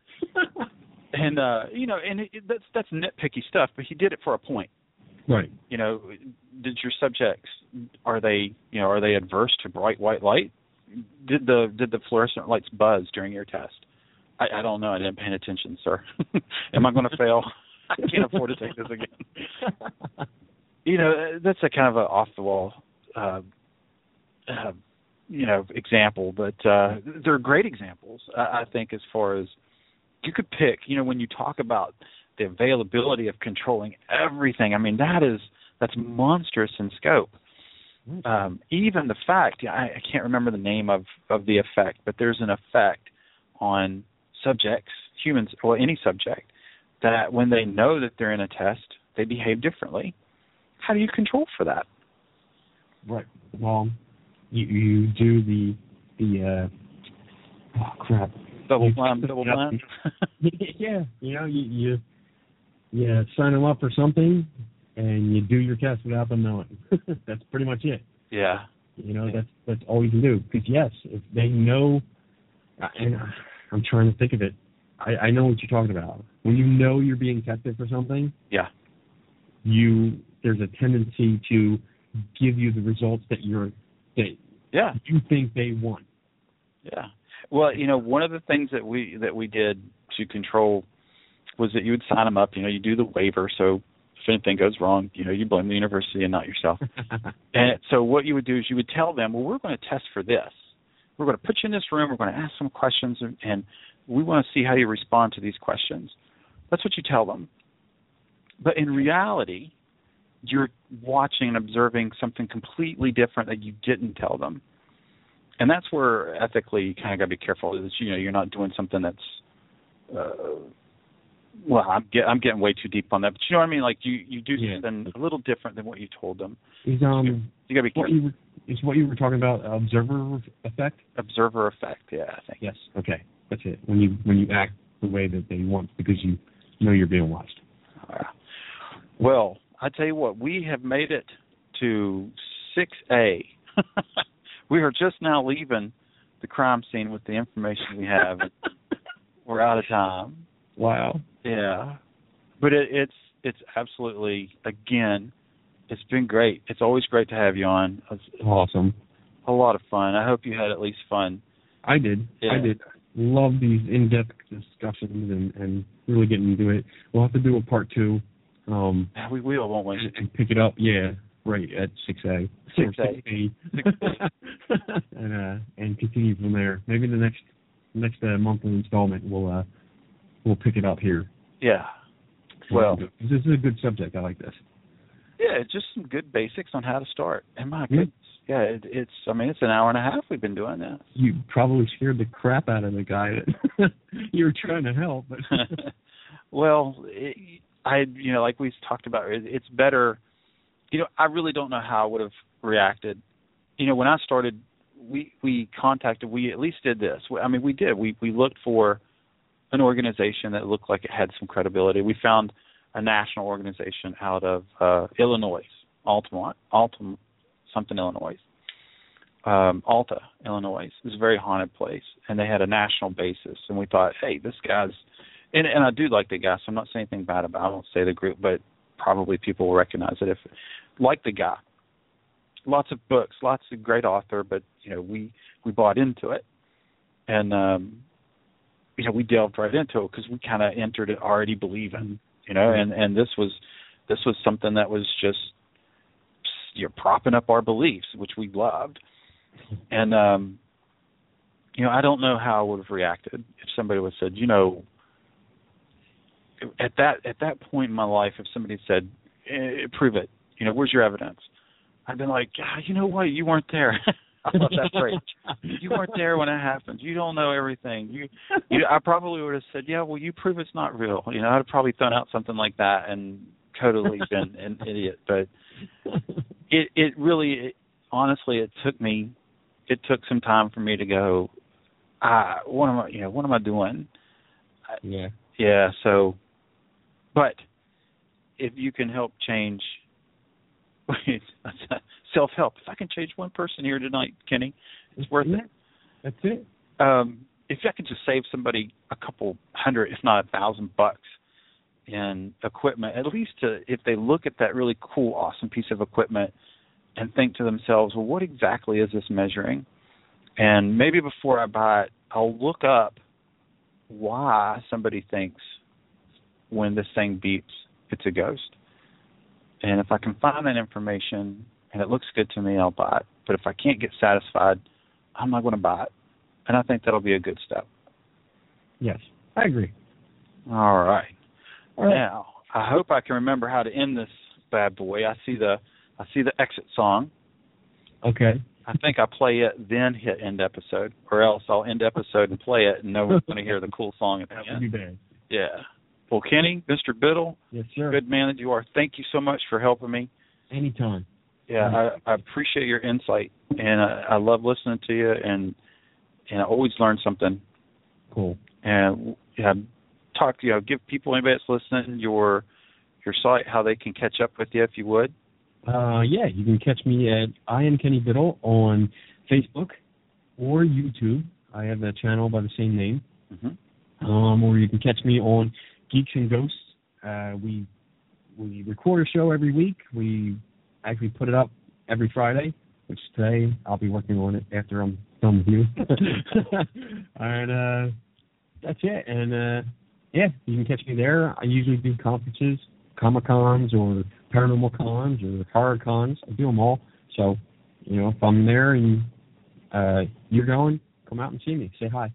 and uh, you know, and it, that's that's nitpicky stuff, but he did it for a point. Right. You know, did your subjects, are they, you know, are they adverse to bright white light? Did the did the fluorescent lights buzz during your test? I, I don't know. I didn't pay attention, sir. Am I going to fail? I can't afford to take this again. You know, that's a kind of an off the wall, uh, uh, you know, example, but uh, they're great examples. I, I think as far as you could pick, you know, when you talk about the availability of controlling everything, I mean, that is that's monstrous in scope. Um, even the fact, I, I can't remember the name of, of the effect, but there's an effect on subjects, humans, or any subject, that when they know that they're in a test, they behave differently. How do you control for that? Right. Well, you, you do the the uh, oh crap. Double you, blind, double blind. Yeah, you know, you, you you sign them up for something, and you do your test without them knowing. That's pretty much it. Yeah. You know, yeah. that's that's all you can do. Because yes, if they know, and I'm trying to think of it. I, I know what you're talking about. When you know you're being tested for something, yeah, you there's a tendency to give you the results that you're that yeah. you think they want. Yeah. Well, you know, one of the things that we that we did to control was that you would sign them up. You know, you do the waiver, so if anything goes wrong, you know, you blame the university and not yourself. And so what you would do is you would tell them, well, we're going to test for this. We're going to put you in this room. We're going to ask some questions, and, and we want to see how you respond to these questions. That's what you tell them. But in reality, you're watching and observing something completely different that you didn't tell them. And that's where ethically you kind of got to be careful. Is, you know, you're not doing something that's, uh, well, I'm, get, I'm getting way too deep on that. But you know what I mean? Like you, you do yeah. something a little different than what you told them. Is um, you, you got to be what careful. you were, is what you were talking about observer effect? Observer effect, yeah, I think. Yes. Okay, that's it. When you when you act the way that they want because you know you're being watched. Uh, well, I tell you what, we have made it to six A. We are just now leaving the crime scene with the information we have. We're out of time. Wow. Yeah, but it, it's it's absolutely, again, it's been great. It's always great to have you on. Awesome. a lot of fun. I hope you had at least fun. I did. Yeah. I did. Love these in-depth discussions and, and really getting into it. We'll have to do a part two. Um, yeah, we will, won't we? And, and pick it up, yeah, right, at six A. six A. six A. and, uh, and continue from there. Maybe the next next uh, monthly installment, we'll, uh, we'll pick it up here. Yeah. Well, this is a good subject. I like this. Yeah, it's just some good basics on how to start. And my Yeah. goodness, yeah, it, it's. I mean, it's an hour and a half we've been doing this. You probably scared the crap out of the guy that you were trying to help. But well, it, I, you know, like we talked about, it, it's better. You know, I really don't know how I would have reacted. You know, when I started, we we contacted. We at least did this. I mean, we did. We we looked for an organization that looked like it had some credibility. We found a national organization out of uh, Illinois, Altamont, Altam, something Illinois, um, Alta, Illinois. It was a very haunted place, and they had a national basis. And we thought, hey, this guy's, and, and I do like the guy, so I'm not saying anything bad about. I won't say the group, but probably people will recognize it if, like the guy. Lots of books, lots of great author, but you know, we we bought into it, and um, you know, we delved right into it because we kind of entered it already believing. You know, and, and this was this was something that was just you're propping up our beliefs, which we loved. And um, you know, I don't know how I would have reacted if somebody would have said, you know, at that at that point in my life, if somebody said, eh, prove it, you know, where's your evidence? I'd been like, ah, you know what, you weren't there. I love that phrase. You weren't there when it happened. You don't know everything. You, you, I probably would have said, yeah, well, you prove it's not real. You know, I'd have probably thrown out something like that and totally been an idiot. But it, it really, it, honestly, it took me, it took some time for me to go, ah, what am I, you know, what am I doing? Yeah. Yeah. So, but if you can help change. Self-help. If I can change one person here tonight, Kenny, it's worth yeah, it. That's it. Um, if I can just save somebody a couple hundred, if not a thousand bucks in equipment, at least to, if they look at that really cool, awesome piece of equipment and think to themselves, well, what exactly is this measuring? And maybe before I buy it, I'll look up why somebody thinks when this thing beeps, it's a ghost. And if I can find that information and it looks good to me, I'll buy it. But if I can't get satisfied, I'm not going to buy it. And I think that'll be a good step. Yes, I agree. All right. All right. Now, I hope I can remember how to end this bad boy. I see the I see the exit song. Okay. I think I play it, then hit end episode, or else I'll end episode and play it, and no one's going to hear the cool song at the That end. would be bad. Yeah. Well, Kenny, Mister Biddle, yes, sir. Good man that you are. Thank you so much for helping me. Anytime. Yeah, I, I appreciate your insight, and I, I love listening to you, and and I always learn something. Cool. And yeah, talk to you know, give people, anybody that's listening, your your site, how they can catch up with you, if you would. Uh, yeah, you can catch me at I am Kenny Biddle on Facebook or YouTube. I have a channel by the same name. Mm-hmm. Um, or you can catch me on Geeks and Ghosts. Uh, we we record a show every week. We actually put it up every Friday, which today I'll be working on it after I'm done with you. and uh, that's it. And uh, yeah, you can catch me there. I usually do conferences, Comic-Cons or Paranormal Cons or Horror Cons. I do them all. So, you know, if I'm there and uh, you're going, come out and see me. Say hi.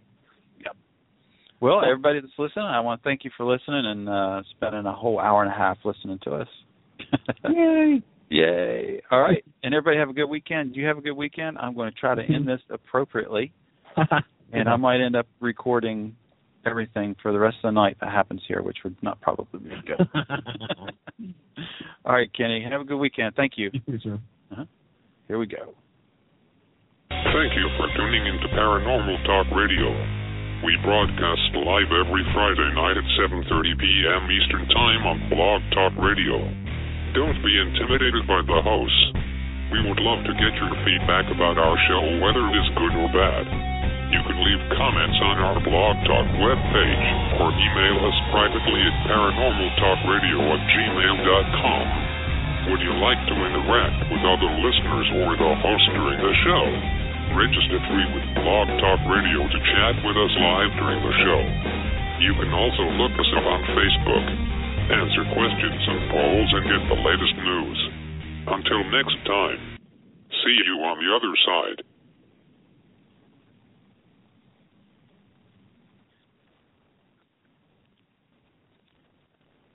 Well, everybody that's listening, I want to thank you for listening and uh, spending a whole hour and a half listening to us. Yay! Yay! All right, and everybody have a good weekend. You have a good weekend. I'm going to try to end this appropriately, and I might end up recording everything for the rest of the night that happens here, which would not probably be good. All right, Kenny, have a good weekend. Thank you. Yes, sir. Uh-huh. Here we go. Thank you for tuning into Paranormal Talk Radio. We broadcast live every Friday night at seven thirty p.m. Eastern Time on Blog Talk Radio. Don't be intimidated by the hosts. We would love to get your feedback about our show, whether it is good or bad. You can leave comments on our Blog Talk webpage or email us privately at paranormaltalkradio at gmail dot com. Would you like to interact with other listeners or the host during the show? Register free with Blog Talk Radio to chat with us live during the show. You can also look us up on Facebook, answer questions and polls, and get the latest news. Until next time, see you on the other side.